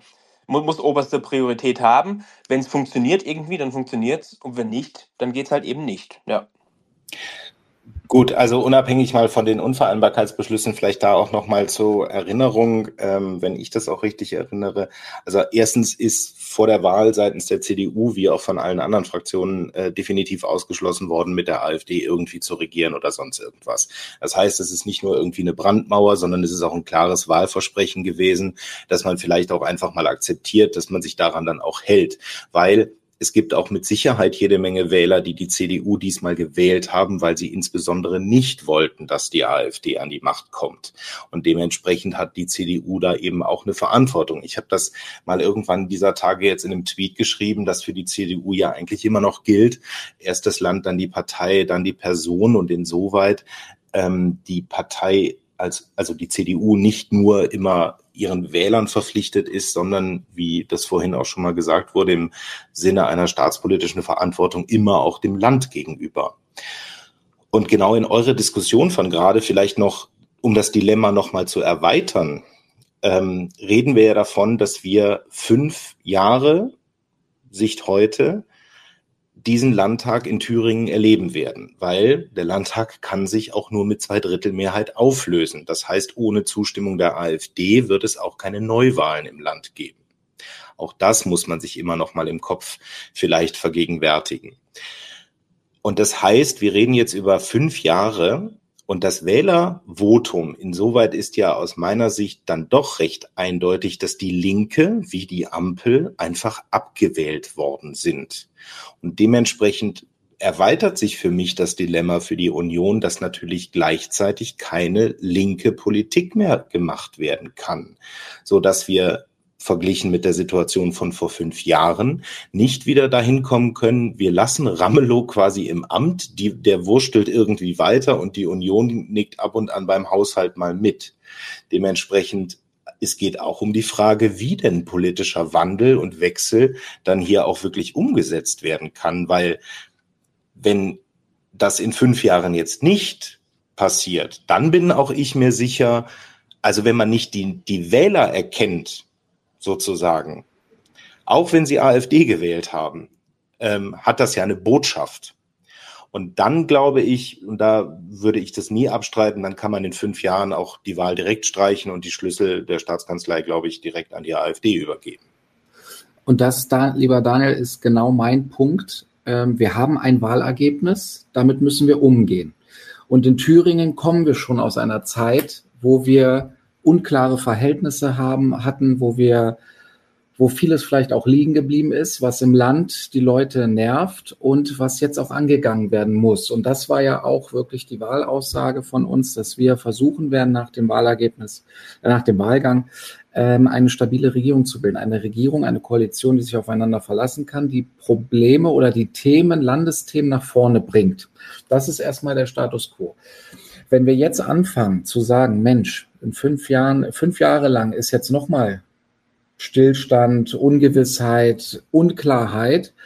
mu- muss oberste Priorität haben. Wenn es funktioniert irgendwie, dann funktioniert es. Und wenn nicht, dann geht es halt eben nicht. Ja. Gut, also unabhängig mal von den Unvereinbarkeitsbeschlüssen, vielleicht da auch nochmal zur Erinnerung, ähm, wenn ich das auch richtig erinnere. Also erstens ist vor der Wahl seitens der C D U, wie auch von allen anderen Fraktionen, äh, definitiv ausgeschlossen worden, mit der AfD irgendwie zu regieren oder sonst irgendwas. Das heißt, es ist nicht nur irgendwie eine Brandmauer, sondern es ist auch ein klares Wahlversprechen gewesen, dass man vielleicht auch einfach mal akzeptiert, dass man sich daran dann auch hält, weil es gibt auch mit Sicherheit jede Menge Wähler, die die C D U diesmal gewählt haben, weil sie insbesondere nicht wollten, dass die AfD an die Macht kommt. Und dementsprechend hat die C D U da eben auch eine Verantwortung. Ich habe das mal irgendwann dieser Tage jetzt in einem Tweet geschrieben, dass für die C D U ja eigentlich immer noch gilt, erst das Land, dann die Partei, dann die Person und insoweit ähm, die Partei als, also die C D U nicht nur immer ihren Wählern verpflichtet ist, sondern, wie das vorhin auch schon mal gesagt wurde, im Sinne einer staatspolitischen Verantwortung immer auch dem Land gegenüber. Und genau in eurer Diskussion von gerade vielleicht noch, um das Dilemma noch mal zu erweitern, ähm, reden wir ja davon, dass wir fünf Jahre, Sicht heute, diesen Landtag in Thüringen erleben werden, weil der Landtag kann sich auch nur mit Zweidrittelmehrheit auflösen. Das heißt, ohne Zustimmung der AfD wird es auch keine Neuwahlen im Land geben. Auch das muss man sich immer noch mal im Kopf vielleicht vergegenwärtigen. Und das heißt, wir reden jetzt über fünf Jahre und das Wählervotum insoweit ist ja aus meiner Sicht dann doch recht eindeutig, dass die Linke wie die Ampel einfach abgewählt worden sind. Und dementsprechend erweitert sich für mich das Dilemma für die Union, dass natürlich gleichzeitig keine linke Politik mehr gemacht werden kann, so dass wir verglichen mit der Situation von vor fünf Jahren nicht wieder dahin kommen können, wir lassen Ramelow quasi im Amt, die, der wurstelt irgendwie weiter und die Union nickt ab und an beim Haushalt mal mit. Dementsprechend, es geht auch um die Frage, wie denn politischer Wandel und Wechsel dann hier auch wirklich umgesetzt werden kann, weil wenn das in fünf Jahren jetzt nicht passiert, dann bin auch ich mir sicher, also wenn man nicht die, die Wähler erkennt, sozusagen, auch wenn sie AfD gewählt haben, ähm, hat das ja eine Botschaft. Und dann glaube ich, und da würde ich das nie abstreiten, dann kann man in fünf Jahren auch die Wahl direkt streichen und die Schlüssel der Staatskanzlei, glaube ich, direkt an die AfD übergeben. Und das, da, lieber Daniel, ist genau mein Punkt. Ähm, wir haben ein Wahlergebnis, damit müssen wir umgehen. Und in Thüringen kommen wir schon aus einer Zeit, wo wir unklare Verhältnisse haben, hatten, wo wir, wo vieles vielleicht auch liegen geblieben ist, was im Land die Leute nervt und was jetzt auch angegangen werden muss. Und das war ja auch wirklich die Wahlaussage von uns, dass wir versuchen werden, nach dem Wahlergebnis, äh, nach dem Wahlgang, ähm, eine stabile Regierung zu bilden. Eine Regierung, eine Koalition, die sich aufeinander verlassen kann, die Probleme oder die Themen, Landesthemen nach vorne bringt. Das ist erstmal der Status quo. Wenn wir jetzt anfangen zu sagen, Mensch, in fünf Jahren, fünf Jahre lang ist jetzt nochmal Stillstand, Ungewissheit, Unklarheit,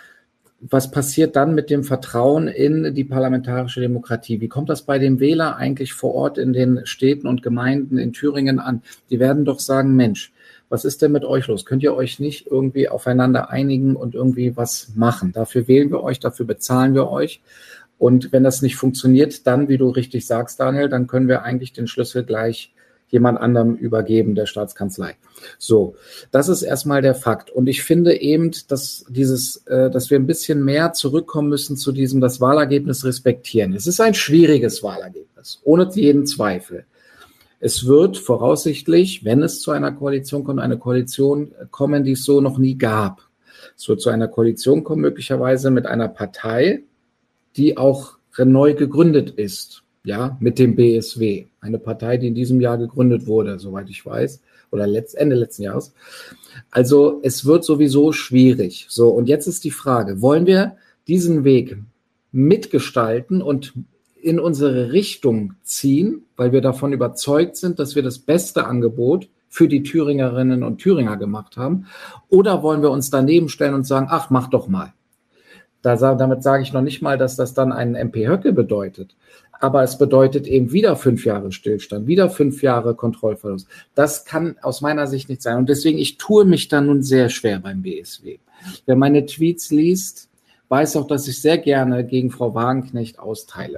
was passiert dann mit dem Vertrauen in die parlamentarische Demokratie? Wie kommt das bei dem Wähler eigentlich vor Ort in den Städten und Gemeinden in Thüringen an? Die werden doch sagen, Mensch, was ist denn mit euch los? Könnt ihr euch nicht irgendwie aufeinander einigen und irgendwie was machen? Dafür wählen wir euch, dafür bezahlen wir euch. Und wenn das nicht funktioniert, dann, wie du richtig sagst, Daniel, dann können wir eigentlich den Schlüssel gleich jemand anderem übergeben, der Staatskanzlei. So, das ist erstmal der Fakt. Und ich finde eben, dass dieses, äh, dass wir ein bisschen mehr zurückkommen müssen zu diesem, das Wahlergebnis respektieren. Es ist ein schwieriges Wahlergebnis, ohne jeden Zweifel. Es wird voraussichtlich, wenn es zu einer Koalition kommt, eine Koalition kommen, die es so noch nie gab. Es wird zu einer Koalition kommen, möglicherweise mit einer Partei, die auch neu gegründet ist, ja, mit dem B S W. Eine Partei, die in diesem Jahr gegründet wurde, soweit ich weiß, oder letzt, Ende letzten Jahres. Also es wird sowieso schwierig. So, und jetzt ist die Frage, wollen wir diesen Weg mitgestalten und in unsere Richtung ziehen, weil wir davon überzeugt sind, dass wir das beste Angebot für die Thüringerinnen und Thüringer gemacht haben, oder wollen wir uns daneben stellen und sagen, ach, mach doch mal. Da, damit sage ich noch nicht mal, dass das dann einen M P Höcke bedeutet. Aber es bedeutet eben wieder fünf Jahre Stillstand, wieder fünf Jahre Kontrollverlust. Das kann aus meiner Sicht nicht sein. Und deswegen, ich tue mich da nun sehr schwer beim B S W. Wer meine Tweets liest, weiß auch, dass ich sehr gerne gegen Frau Wagenknecht austeile.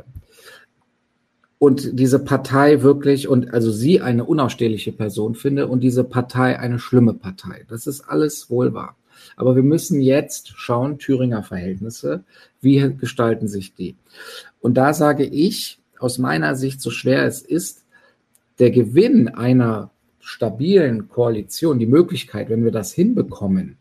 Und diese Partei wirklich, und also sie eine unausstehliche Person finde und diese Partei eine schlimme Partei. Das ist alles wohl wahr. Aber wir müssen jetzt schauen, Thüringer Verhältnisse, wie gestalten sich die? Und da sage ich, aus meiner Sicht, so schwer es ist, der Gewinn einer stabilen Koalition, die Möglichkeit, wenn wir das hinbekommen,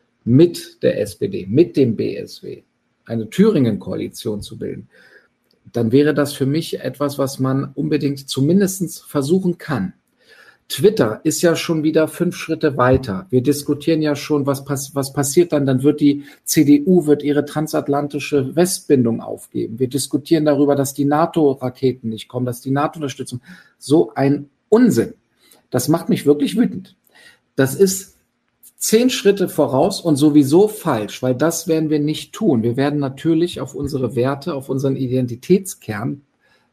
mit der S P D, mit dem B S W, eine Thüringen-Koalition zu bilden, dann wäre das für mich etwas, was man unbedingt zumindest versuchen kann. Twitter ist ja schon wieder fünf Schritte weiter. Wir diskutieren ja schon, was, pass- was passiert dann. Dann wird die C D U wird ihre transatlantische Westbindung aufgeben. Wir diskutieren darüber, dass die NATO-Raketen nicht kommen, dass die NATO-Unterstützung. So ein Unsinn. Das macht mich wirklich wütend. Das ist zehn Schritte voraus und sowieso falsch, weil das werden wir nicht tun. Wir werden natürlich auf unsere Werte, auf unseren Identitätskern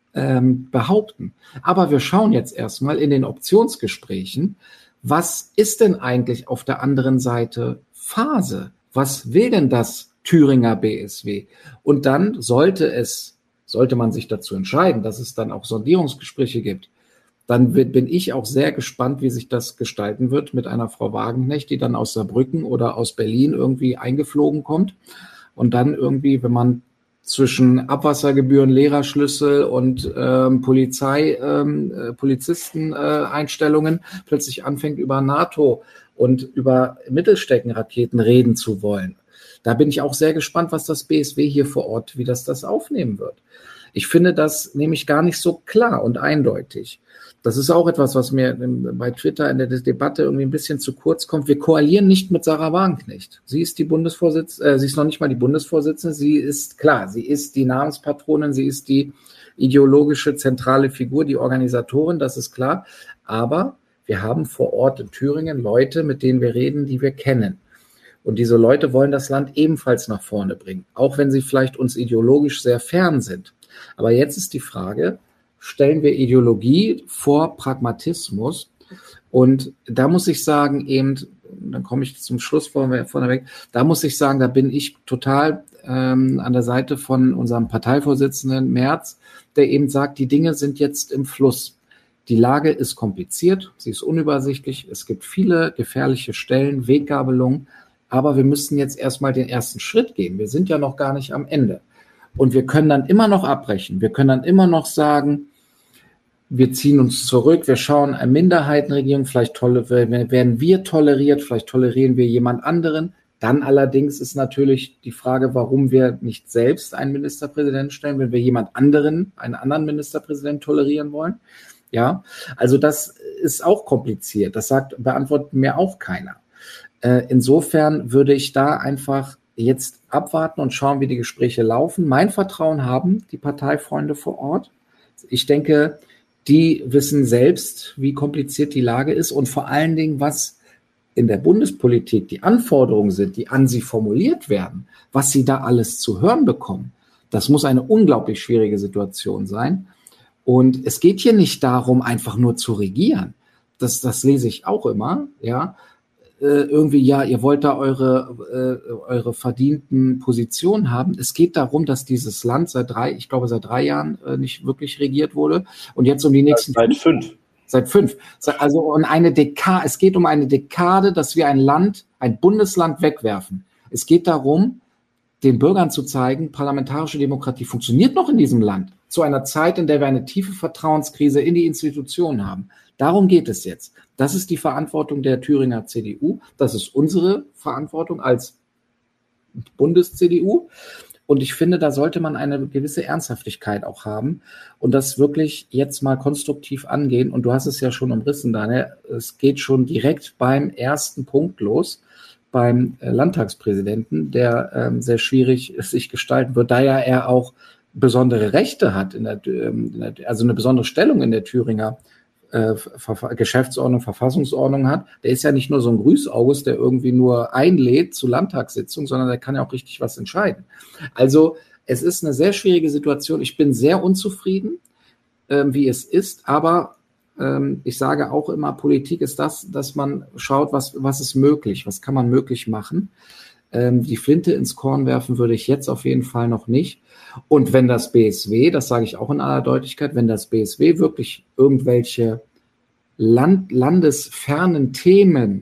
ähm, behaupten. Aber wir schauen jetzt erstmal in den Optionsgesprächen, was ist denn eigentlich auf der anderen Seite Phase? Was will denn das Thüringer B S W? Und dann sollte es, sollte man sich dazu entscheiden, dass es dann auch Sondierungsgespräche gibt, dann bin ich auch sehr gespannt, wie sich das gestalten wird mit einer Frau Wagenknecht, die dann aus Saarbrücken oder aus Berlin irgendwie eingeflogen kommt und dann irgendwie, wenn man zwischen Abwassergebühren, Lehrerschlüssel und ähm, Polizei, ähm, äh, Polizisteneinstellungen äh, plötzlich anfängt, über NATO und über Mittelstreckenraketen reden zu wollen. Da bin ich auch sehr gespannt, was das B S W hier vor Ort, wie das das aufnehmen wird. Ich finde das nämlich gar nicht so klar und eindeutig. Das ist auch etwas, was mir bei Twitter in der Debatte irgendwie ein bisschen zu kurz kommt. Wir koalieren nicht mit Sarah Wagenknecht. Sie ist die Bundesvorsitzende, äh, sie ist noch nicht mal die Bundesvorsitzende. Sie ist, klar, sie ist die Namenspatronin, sie ist die ideologische zentrale Figur, die Organisatorin, das ist klar. Aber wir haben vor Ort in Thüringen Leute, mit denen wir reden, die wir kennen. Und diese Leute wollen das Land ebenfalls nach vorne bringen, auch wenn sie vielleicht uns ideologisch sehr fern sind. Aber jetzt ist die Frage, stellen wir Ideologie vor Pragmatismus? Und da muss ich sagen, eben, dann komme ich zum Schluss vorneweg, da muss ich sagen, da bin ich total ähm, an der Seite von unserem Parteivorsitzenden Merz, der eben sagt, die Dinge sind jetzt im Fluss. Die Lage ist kompliziert, sie ist unübersichtlich, es gibt viele gefährliche Stellen, Weggabelungen, aber wir müssen jetzt erstmal den ersten Schritt gehen. Wir sind ja noch gar nicht am Ende. Und wir können dann immer noch abbrechen. Wir können dann immer noch sagen, wir ziehen uns zurück, wir schauen eine Minderheitenregierung, vielleicht tolle, werden wir toleriert, vielleicht tolerieren wir jemand anderen. Dann allerdings ist natürlich die Frage, warum wir nicht selbst einen Ministerpräsidenten stellen, wenn wir jemand anderen, einen anderen Ministerpräsidenten tolerieren wollen. Ja, also das ist auch kompliziert. Das sagt, beantwortet mir auch keiner. Äh, insofern würde ich da einfach jetzt abwarten und schauen, wie die Gespräche laufen. Mein Vertrauen haben die Parteifreunde vor Ort. Ich denke, die wissen selbst, wie kompliziert die Lage ist und vor allen Dingen, was in der Bundespolitik die Anforderungen sind, die an sie formuliert werden, was sie da alles zu hören bekommen. Das muss eine unglaublich schwierige Situation sein. Und es geht hier nicht darum, einfach nur zu regieren. Das, das lese ich auch immer, ja. Irgendwie, ja, ihr wollt da eure, äh, eure verdienten Positionen haben. Es geht darum, dass dieses Land seit drei, ich glaube seit drei Jahren äh, nicht wirklich regiert wurde und jetzt um die nächsten... Seit fünf. Seit fünf. Also um eine Dekade, es geht um eine Dekade, dass wir ein Land, ein Bundesland wegwerfen. Es geht darum, den Bürgern zu zeigen, parlamentarische Demokratie funktioniert noch in diesem Land. Zu einer Zeit, in der wir eine tiefe Vertrauenskrise in die Institutionen haben. Darum geht es jetzt. Das ist die Verantwortung der Thüringer C D U. Das ist unsere Verantwortung als Bundes-C D U. Und ich finde, da sollte man eine gewisse Ernsthaftigkeit auch haben und das wirklich jetzt mal konstruktiv angehen. Und du hast es ja schon umrissen, Daniel. Es geht schon direkt beim ersten Punkt los, beim Landtagspräsidenten, der ähm, sehr schwierig sich gestalten wird, da ja er auch besondere Rechte hat, in der, also eine besondere Stellung in der Thüringer äh, Ver- Geschäftsordnung, Verfassungsordnung hat. Der ist ja nicht nur so ein Grüßaugust, der irgendwie nur einlädt zu Landtagssitzungen, sondern der kann ja auch richtig was entscheiden. Also es ist eine sehr schwierige Situation. Ich bin sehr unzufrieden, ähm, wie es ist, aber ähm, ich sage auch immer, Politik ist das, dass man schaut, was, was ist möglich, was kann man möglich machen. Ähm, die Flinte ins Korn werfen würde ich jetzt auf jeden Fall noch nicht. Und wenn das B S W, das sage ich auch in aller Deutlichkeit, wenn das B S W wirklich irgendwelche Land, landesfernen Themen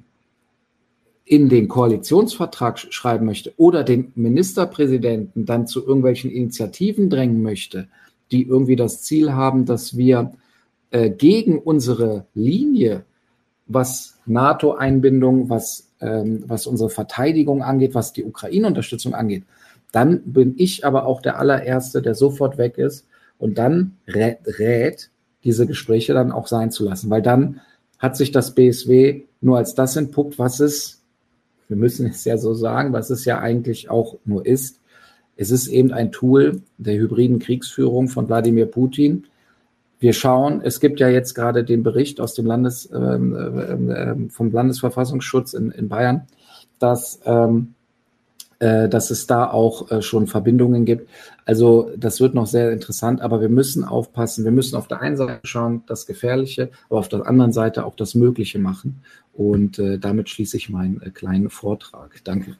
in den Koalitionsvertrag schreiben möchte oder den Ministerpräsidenten dann zu irgendwelchen Initiativen drängen möchte, die irgendwie das Ziel haben, dass wir äh, gegen unsere Linie, was NATO-Einbindung, was, ähm, was unsere Verteidigung angeht, was die Ukraine-Unterstützung angeht, dann bin ich aber auch der allererste, der sofort weg ist und dann rät, rät diese Gespräche dann auch sein zu lassen, weil dann hat sich das B S W nur als das entpuppt, was es, wir müssen es ja so sagen, was es ja eigentlich auch nur ist. Es ist eben ein Tool der hybriden Kriegsführung von Wladimir Putin. Wir schauen, es gibt ja jetzt gerade den Bericht aus dem Landes, ähm, äh, vom Landesverfassungsschutz in, in Bayern, dass, ähm, äh, dass es da auch äh, schon Verbindungen gibt. Also das wird noch sehr interessant, aber wir müssen aufpassen. Wir müssen auf der einen Seite schauen, das Gefährliche, aber auf der anderen Seite auch das Mögliche machen. Und äh, damit schließe ich meinen äh, kleinen Vortrag. Danke.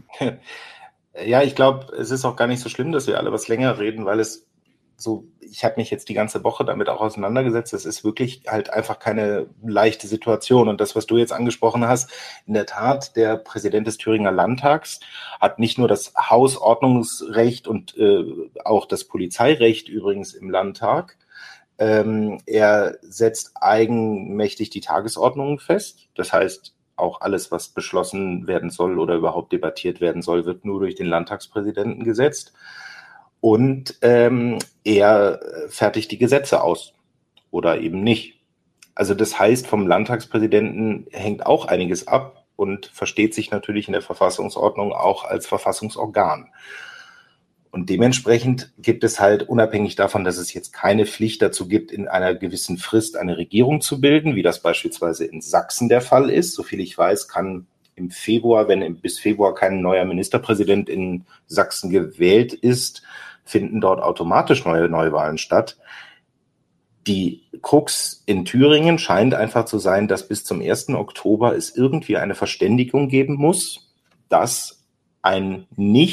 Ja, ich glaube, es ist auch gar nicht so schlimm, dass wir alle was länger reden, weil es so, ich habe mich jetzt die ganze Woche damit auch auseinandergesetzt. Es ist wirklich halt einfach keine leichte Situation. Und das, was du jetzt angesprochen hast, in der Tat, der Präsident des Thüringer Landtags hat nicht nur das Hausordnungsrecht und äh, auch das Polizeirecht übrigens im Landtag. Ähm, er setzt eigenmächtig die Tagesordnung fest. Das heißt, auch alles, was beschlossen werden soll oder überhaupt debattiert werden soll, wird nur durch den Landtagspräsidenten gesetzt. Und ähm, er fertigt die Gesetze aus oder eben nicht. Also das heißt, vom Landtagspräsidenten hängt auch einiges ab und versteht sich natürlich in der Verfassungsordnung auch als Verfassungsorgan. Und dementsprechend gibt es halt, unabhängig davon, dass es jetzt keine Pflicht dazu gibt, in einer gewissen Frist eine Regierung zu bilden, wie das beispielsweise in Sachsen der Fall ist. Soviel ich weiß, kann im Februar, wenn bis Februar kein neuer Ministerpräsident in Sachsen gewählt ist, finden dort automatisch neue Neuwahlen statt. Die Krux in Thüringen scheint einfach zu sein, dass bis zum ersten Oktober es irgendwie eine Verständigung geben muss, dass ein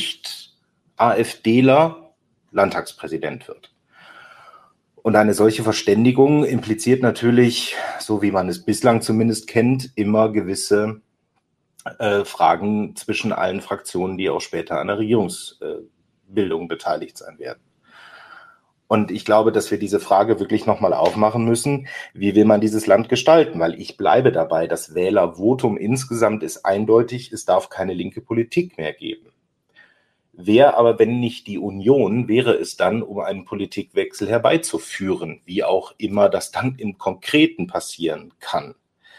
Nicht-AfDler Landtagspräsident wird. Und eine solche Verständigung impliziert natürlich, so wie man es bislang zumindest kennt, immer gewisse äh, Fragen zwischen allen Fraktionen, die auch später an der Regierungsbildung äh, beteiligt sein werden. Und ich glaube, dass wir diese Frage wirklich nochmal aufmachen müssen, wie will man dieses Land gestalten? Weil ich bleibe dabei, das Wählervotum insgesamt ist eindeutig, es darf keine linke Politik mehr geben. Wer aber, wenn nicht die Union, wäre es dann, um einen Politikwechsel herbeizuführen, wie auch immer das dann im Konkreten passieren kann?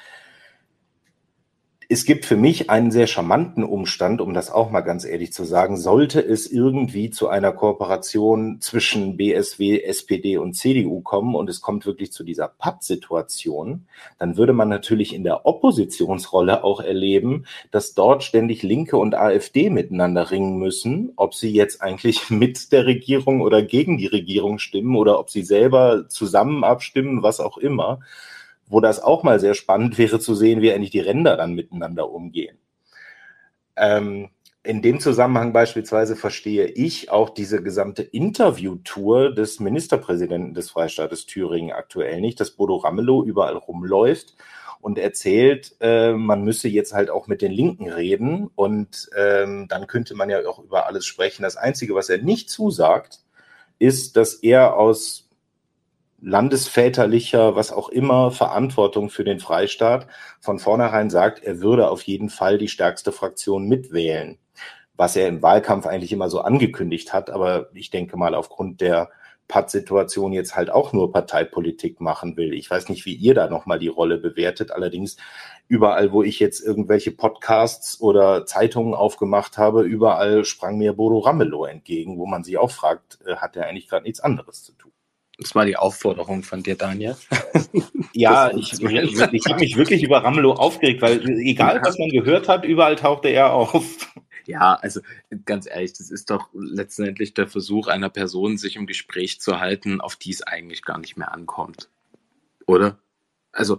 Es gibt für mich einen sehr charmanten Umstand, um das auch mal ganz ehrlich zu sagen, sollte es irgendwie zu einer Kooperation zwischen B S W, S P D und C D U kommen und es kommt wirklich zu dieser Pattsituation, dann würde man natürlich in der Oppositionsrolle auch erleben, dass dort ständig Linke und AfD miteinander ringen müssen, ob sie jetzt eigentlich mit der Regierung oder gegen die Regierung stimmen oder ob sie selber zusammen abstimmen, was auch immer. Wo das auch mal sehr spannend wäre zu sehen, wie eigentlich die Ränder dann miteinander umgehen. Ähm, in dem Zusammenhang beispielsweise verstehe ich auch diese gesamte Interviewtour des Ministerpräsidenten des Freistaates Thüringen aktuell nicht, dass Bodo Ramelow überall rumläuft und erzählt, äh, man müsse jetzt halt auch mit den Linken reden und ähm, dann könnte man ja auch über alles sprechen. Das Einzige, was er nicht zusagt, ist, dass er aus landesväterlicher, was auch immer, Verantwortung für den Freistaat von vornherein sagt, er würde auf jeden Fall die stärkste Fraktion mitwählen, was er im Wahlkampf eigentlich immer so angekündigt hat, aber ich denke mal aufgrund der Pattsituation jetzt halt auch nur Parteipolitik machen will. Ich weiß nicht, wie ihr da nochmal die Rolle bewertet, allerdings überall, wo ich jetzt irgendwelche Podcasts oder Zeitungen aufgemacht habe, überall sprang mir Bodo Ramelow entgegen, wo man sich auch fragt, hat er eigentlich gerade nichts anderes zu tun? Das war die Aufforderung von dir, Daniel. Ja, ich, ich, ich habe mich wirklich über Ramelow aufgeregt, weil egal, was man gehört hat, überall tauchte er auf. Ja, also ganz ehrlich, das ist doch letztendlich der Versuch einer Person, sich im Gespräch zu halten, auf die es eigentlich gar nicht mehr ankommt, oder? Also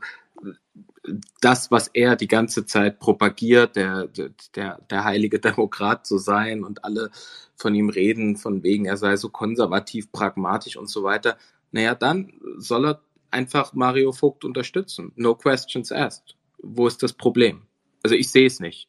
das, was er die ganze Zeit propagiert, der, der, der heilige Demokrat zu sein und alle von ihm reden, von wegen, er sei so konservativ, pragmatisch und so weiter, naja, dann soll er einfach Mario Vogt unterstützen. No questions asked. Wo ist das Problem? Also ich sehe es nicht.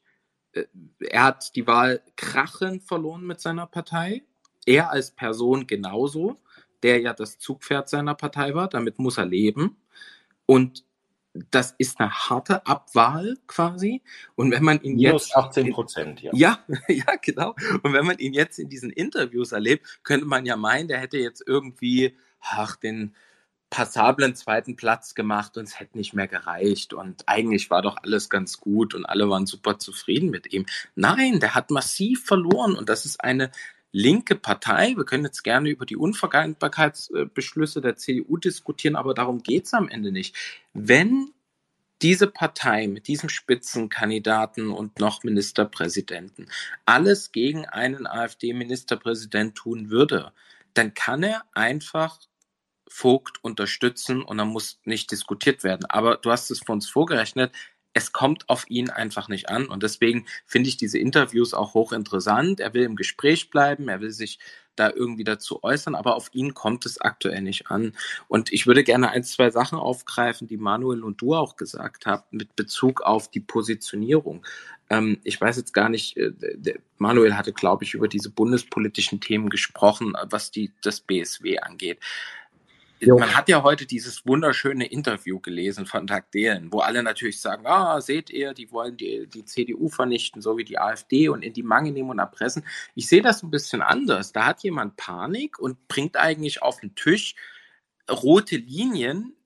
Er hat die Wahl krachend verloren mit seiner Partei. Er als Person genauso, der ja das Zugpferd seiner Partei war. Damit muss er leben. Und das ist eine harte Abwahl quasi. Und wenn man ihn Minus jetzt... achtzehn Prozent, ja. Ja, ja, genau. Und wenn man ihn jetzt in diesen Interviews erlebt, könnte man ja meinen, der hätte jetzt irgendwie, ach, den passablen zweiten Platz gemacht und es hätte nicht mehr gereicht und eigentlich war doch alles ganz gut und alle waren super zufrieden mit ihm. Nein, der hat massiv verloren und das ist eine linke Partei. Wir können jetzt gerne über die Unvereinbarkeitsbeschlüsse der C D U diskutieren, aber darum geht es am Ende nicht. Wenn diese Partei mit diesem Spitzenkandidaten und noch Ministerpräsidenten alles gegen einen AfD-Ministerpräsident tun würde, dann kann er einfach Vogt unterstützen und dann muss nicht diskutiert werden. Aber du hast es für uns vorgerechnet, es kommt auf ihn einfach nicht an und deswegen finde ich diese Interviews auch hochinteressant. Er will im Gespräch bleiben, er will sich da irgendwie dazu äußern, aber auf ihn kommt es aktuell nicht an. Und ich würde gerne ein, zwei Sachen aufgreifen, die Manuel und du auch gesagt habt, mit Bezug auf die Positionierung. Ähm, ich weiß jetzt gar nicht, äh, der Manuel hatte, glaube ich, über diese bundespolitischen Themen gesprochen, was die, das B S W angeht. Jo. Man hat ja heute dieses wunderschöne Interview gelesen von Dag Dehlen, wo alle natürlich sagen, ah, seht ihr, die wollen die, die C D U vernichten, so wie die AfD und in die Mangel nehmen und erpressen. Ich sehe das ein bisschen anders. Da hat jemand Panik und bringt eigentlich auf den Tisch rote Linien,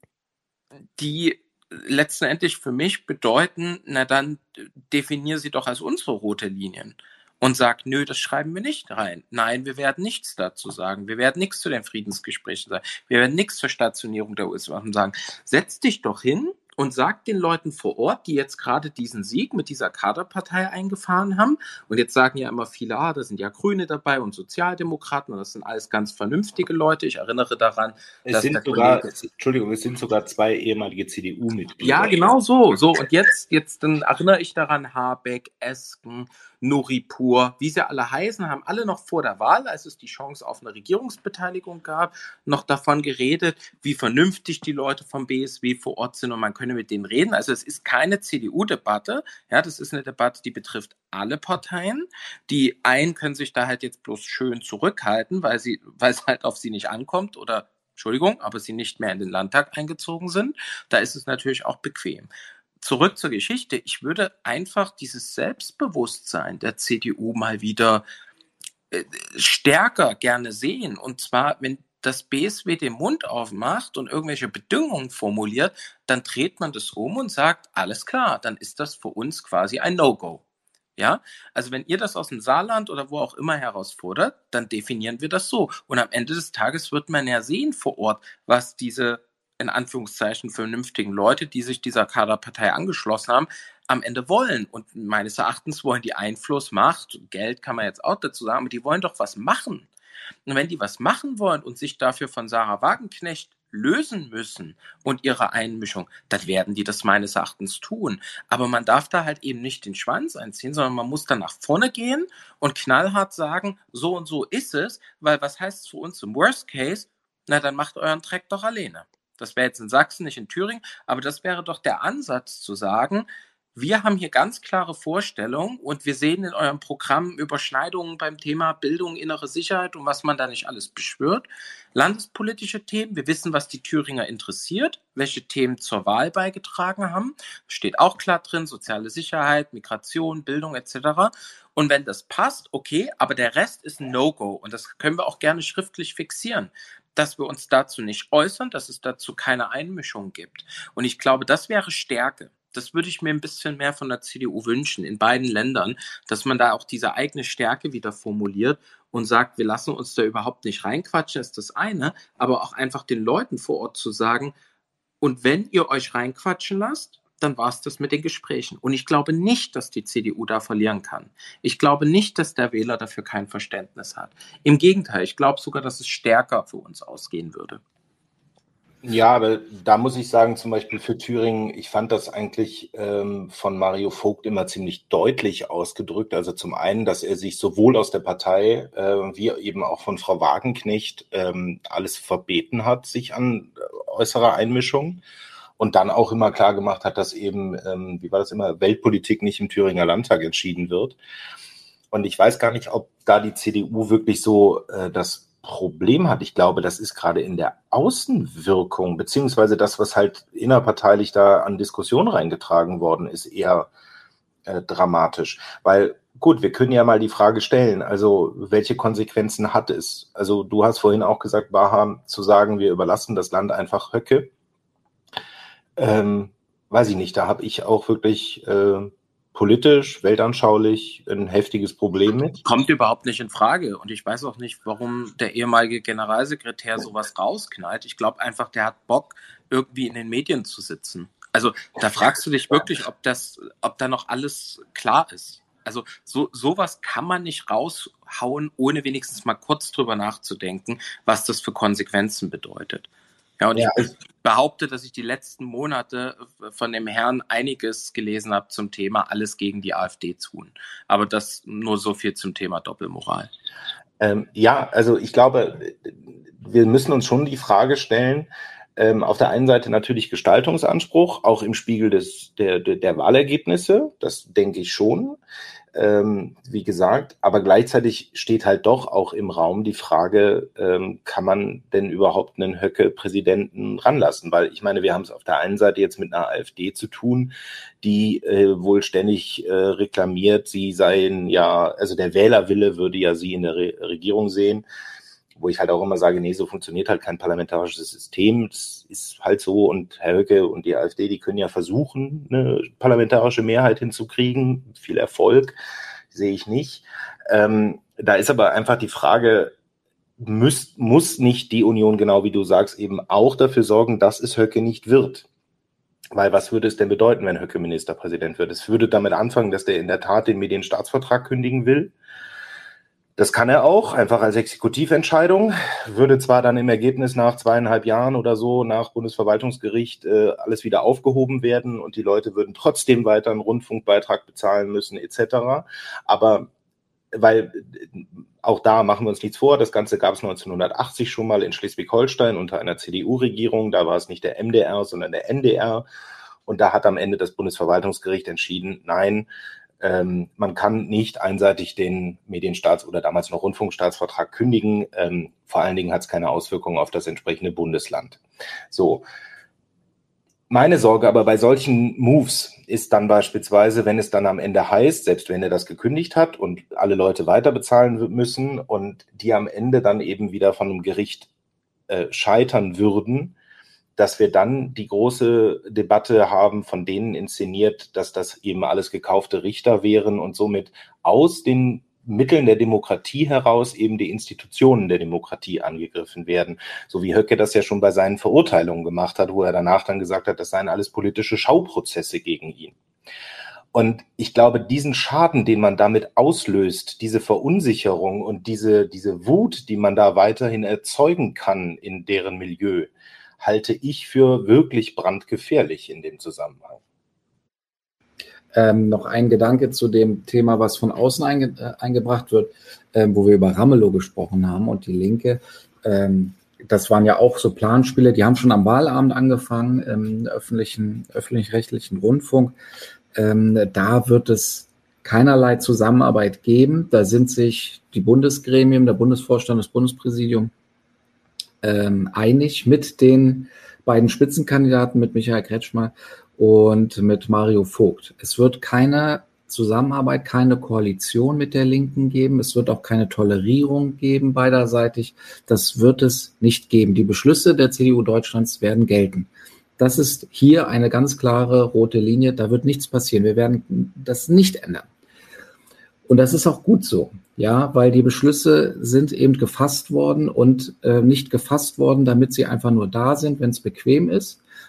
die letztendlich für mich bedeuten, na dann definier sie doch als unsere rote Linien. Und sagt, nö, das schreiben wir nicht rein. Nein, wir werden nichts dazu sagen. Wir werden nichts zu den Friedensgesprächen sagen. Wir werden nichts zur Stationierung der U S-Waffen sagen. Setz dich doch hin und sag den Leuten vor Ort, die jetzt gerade diesen Sieg mit dieser Kaderpartei eingefahren haben. Und jetzt sagen ja immer viele, ah, da sind ja Grüne dabei und Sozialdemokraten und das sind alles ganz vernünftige Leute. Ich erinnere daran, es dass sind der sogar, Kollege... Entschuldigung, es sind sogar zwei ehemalige C D U-Mitglieder. Ja, genau so. So, und jetzt, jetzt dann erinnere ich daran, Habeck, Esken, Nuripur, wie sie alle heißen, haben alle noch vor der Wahl, als es die Chance auf eine Regierungsbeteiligung gab, noch davon geredet, wie vernünftig die Leute vom B S W vor Ort sind und man könne mit denen reden. Also es ist keine C D U-Debatte, ja, das ist eine Debatte, die betrifft alle Parteien. Die einen können sich da halt jetzt bloß schön zurückhalten, weil sie, weil es halt auf sie nicht ankommt oder Entschuldigung, aber sie nicht mehr in den Landtag eingezogen sind. Da ist es natürlich auch bequem. Zurück zur Geschichte. Ich würde einfach dieses Selbstbewusstsein der C D U mal wieder äh, stärker gerne sehen. Und zwar, wenn das B S W den Mund aufmacht und irgendwelche Bedingungen formuliert, dann dreht man das um und sagt, alles klar, dann ist das für uns quasi ein No-Go. Ja, also wenn ihr das aus dem Saarland oder wo auch immer herausfordert, dann definieren wir das so. Und am Ende des Tages wird man ja sehen vor Ort, was diese in Anführungszeichen vernünftigen Leute, die sich dieser Kaderpartei angeschlossen haben, am Ende wollen. Und meines Erachtens wollen die Einfluss, Macht, Geld kann man jetzt auch dazu sagen, aber die wollen doch was machen. Und wenn die was machen wollen und sich dafür von Sarah Wagenknecht lösen müssen und ihre Einmischung, dann werden die das meines Erachtens tun. Aber man darf da halt eben nicht den Schwanz einziehen, sondern man muss dann nach vorne gehen und knallhart sagen, so und so ist es, weil was heißt es für uns im Worst Case? Na, dann macht euren Dreck doch alleine. Das wäre jetzt in Sachsen, nicht in Thüringen, aber das wäre doch der Ansatz zu sagen, wir haben hier ganz klare Vorstellungen und wir sehen in eurem Programm Überschneidungen beim Thema Bildung, innere Sicherheit und was man da nicht alles beschwört. Landespolitische Themen, wir wissen, was die Thüringer interessiert, welche Themen zur Wahl beigetragen haben. Steht auch klar drin, soziale Sicherheit, Migration, Bildung et cetera. Und wenn das passt, okay, aber der Rest ist ein No-Go und das können wir auch gerne schriftlich fixieren, dass wir uns dazu nicht äußern, dass es dazu keine Einmischung gibt. Und ich glaube, das wäre Stärke. Das würde ich mir ein bisschen mehr von der C D U wünschen, in beiden Ländern, dass man da auch diese eigene Stärke wieder formuliert und sagt, wir lassen uns da überhaupt nicht reinquatschen, ist das eine, aber auch einfach den Leuten vor Ort zu sagen, und wenn ihr euch reinquatschen lasst, dann war es das mit den Gesprächen. Und ich glaube nicht, dass die C D U da verlieren kann. Ich glaube nicht, dass der Wähler dafür kein Verständnis hat. Im Gegenteil, ich glaube sogar, dass es stärker für uns ausgehen würde. Ja, aber da muss ich sagen, zum Beispiel für Thüringen, ich fand das eigentlich ähm, von Mario Vogt immer ziemlich deutlich ausgedrückt. Also zum einen, dass er sich sowohl aus der Partei äh, wie eben auch von Frau Wagenknecht ähm, alles verbeten hat, sich an äh, äußere Einmischung. Und dann auch immer klar gemacht hat, dass eben, ähm, wie war das immer, Weltpolitik nicht im Thüringer Landtag entschieden wird. Und ich weiß gar nicht, ob da die C D U wirklich so äh, das Problem hat. Ich glaube, das ist gerade in der Außenwirkung, beziehungsweise das, was halt innerparteilich da an Diskussionen reingetragen worden ist, eher äh, dramatisch. Weil, gut, wir können ja mal die Frage stellen, also welche Konsequenzen hat es? Also du hast vorhin auch gesagt, Baha, zu sagen, wir überlassen das Land einfach Höcke. Ähm, weiß ich nicht, da habe ich auch wirklich äh, politisch, weltanschaulich ein heftiges Problem mit. Kommt überhaupt nicht in Frage. Und ich weiß auch nicht, warum der ehemalige Generalsekretär sowas rausknallt. Ich glaube einfach, der hat Bock, irgendwie in den Medien zu sitzen. Also da fragst du dich wirklich, ob das, ob da noch alles klar ist. Also so sowas kann man nicht raushauen, ohne wenigstens mal kurz drüber nachzudenken, was das für Konsequenzen bedeutet. Ja, und ja. ich behaupte, dass ich die letzten Monate von dem Herrn einiges gelesen habe zum Thema alles gegen die AfD tun. Aber das nur so viel zum Thema Doppelmoral. Ähm, ja, also ich glaube, wir müssen uns schon die Frage stellen, ähm, auf der einen Seite natürlich Gestaltungsanspruch, auch im Spiegel des, der, der, der Wahlergebnisse, das denke ich schon. Ähm, wie gesagt, aber gleichzeitig steht halt doch auch im Raum die Frage, ähm, kann man denn überhaupt einen Höcke-Präsidenten ranlassen? Weil ich meine, wir haben es auf der einen Seite jetzt mit einer AfD zu tun, die äh, wohl ständig äh, reklamiert, sie seien ja, also der Wählerwille würde ja sie in der Re- Regierung sehen, wo ich halt auch immer sage, nee, so funktioniert halt kein parlamentarisches System. Das ist halt so und Herr Höcke und die AfD, die können ja versuchen, eine parlamentarische Mehrheit hinzukriegen. Viel Erfolg sehe ich nicht. Ähm, da ist aber einfach die Frage, muss, muss nicht die Union, genau wie du sagst, eben auch dafür sorgen, dass es Höcke nicht wird? Weil was würde es denn bedeuten, wenn Höcke Ministerpräsident wird? Es würde damit anfangen, dass der in der Tat den Medienstaatsvertrag kündigen will. Das kann er auch, einfach als Exekutiventscheidung, würde zwar dann im Ergebnis nach zweieinhalb Jahren oder so nach Bundesverwaltungsgericht äh, alles wieder aufgehoben werden und die Leute würden trotzdem weiter einen Rundfunkbeitrag bezahlen müssen et cetera. Aber weil auch da machen wir uns nichts vor, das Ganze gab es neunzehnhundertachtzig schon mal in Schleswig-Holstein unter einer C D U-Regierung, da war es nicht der M D R, sondern der N D R und da hat am Ende das Bundesverwaltungsgericht entschieden, nein, Ähm, man kann nicht einseitig den Medienstaats- oder damals noch Rundfunkstaatsvertrag kündigen. Ähm, vor allen Dingen hat es keine Auswirkungen auf das entsprechende Bundesland. So. Meine Sorge aber bei solchen Moves ist dann beispielsweise, wenn es dann am Ende heißt, selbst wenn er das gekündigt hat und alle Leute weiter bezahlen müssen und die am Ende dann eben wieder von einem Gericht äh, scheitern würden, dass wir dann die große Debatte haben, von denen inszeniert, dass das eben alles gekaufte Richter wären und somit aus den Mitteln der Demokratie heraus eben die Institutionen der Demokratie angegriffen werden. So wie Höcke das ja schon bei seinen Verurteilungen gemacht hat, wo er danach dann gesagt hat, das seien alles politische Schauprozesse gegen ihn. Und ich glaube, diesen Schaden, den man damit auslöst, diese Verunsicherung und diese, diese Wut, die man da weiterhin erzeugen kann in deren Milieu, halte ich für wirklich brandgefährlich in dem Zusammenhang. Ähm, noch ein Gedanke zu dem Thema, was von außen einge- äh, eingebracht wird, ähm, wo wir über Ramelow gesprochen haben und die Linke. Ähm, das waren ja auch so Planspiele, die haben schon am Wahlabend angefangen im öffentlichen, öffentlich-rechtlichen Rundfunk. Ähm, da wird es keinerlei Zusammenarbeit geben. Da sind sich die Bundesgremien, der Bundesvorstand, das Bundespräsidium Ähm, einig mit den beiden Spitzenkandidaten, mit Michael Kretschmer und mit Mario Vogt. Es wird keine Zusammenarbeit, keine Koalition mit der Linken geben. Es wird auch keine Tolerierung geben beiderseitig. Das wird es nicht geben. Die Beschlüsse der C D U Deutschlands werden gelten. Das ist hier eine ganz klare rote Linie. Da wird nichts passieren. Wir werden das nicht ändern. Und das ist auch gut so, ja, weil die Beschlüsse sind eben gefasst worden und äh, nicht gefasst worden, damit sie einfach nur da sind, wenn es bequem ist,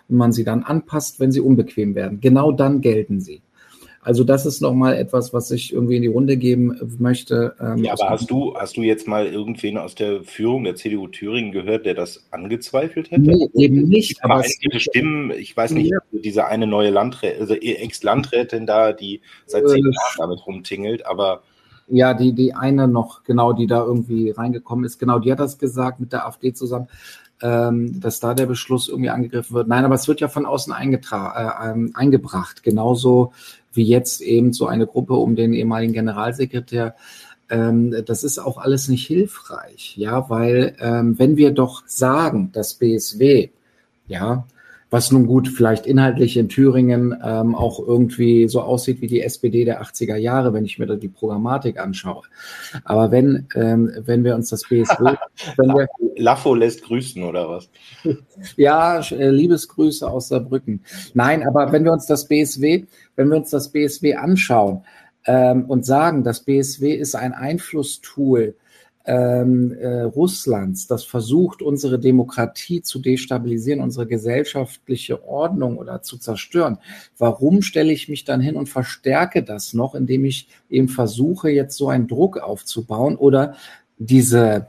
und man sie dann anpasst, wenn sie unbequem werden. Genau dann gelten sie. Also das ist nochmal etwas, was ich irgendwie in die Runde geben möchte. Ähm, ja, aber hast du, hast du jetzt mal irgendwen aus der Führung der C D U Thüringen gehört, der das angezweifelt hätte? Nee, eben nicht. Aber einige Stimmen, ich weiß nicht, ja. diese eine neue Landrätin, also Ex-Landrätin da, die seit zehn äh, Jahren damit rumtingelt, aber... Ja, die, die eine noch, genau, die da irgendwie reingekommen ist, genau, die hat das gesagt mit der AfD zusammen, ähm, dass da der Beschluss irgendwie angegriffen wird. Nein, aber es wird ja von außen eingetra- äh, eingebracht, genauso wie jetzt eben so eine Gruppe um den ehemaligen Generalsekretär. Ähm, das ist auch alles nicht hilfreich, ja, weil ähm, wenn wir doch sagen, dass B S W, ja, was nun gut vielleicht inhaltlich in Thüringen ähm, auch irgendwie so aussieht wie die S P D der achtziger Jahre, wenn ich mir da die Programmatik anschaue. Aber wenn, ähm, wenn wir uns das B S W... wenn wir, Laffo lässt grüßen, oder was? Ja, äh, Liebesgrüße aus Saarbrücken. Nein, aber wenn wir uns das B S W, wenn wir uns das B S W anschauen ähm, und sagen, das B S W ist ein Einflusstool Ähm, äh, Russlands, das versucht, unsere Demokratie zu destabilisieren, unsere gesellschaftliche Ordnung oder zu zerstören. Warum stelle ich mich dann hin und verstärke das noch, indem ich eben versuche, jetzt so einen Druck aufzubauen oder diese,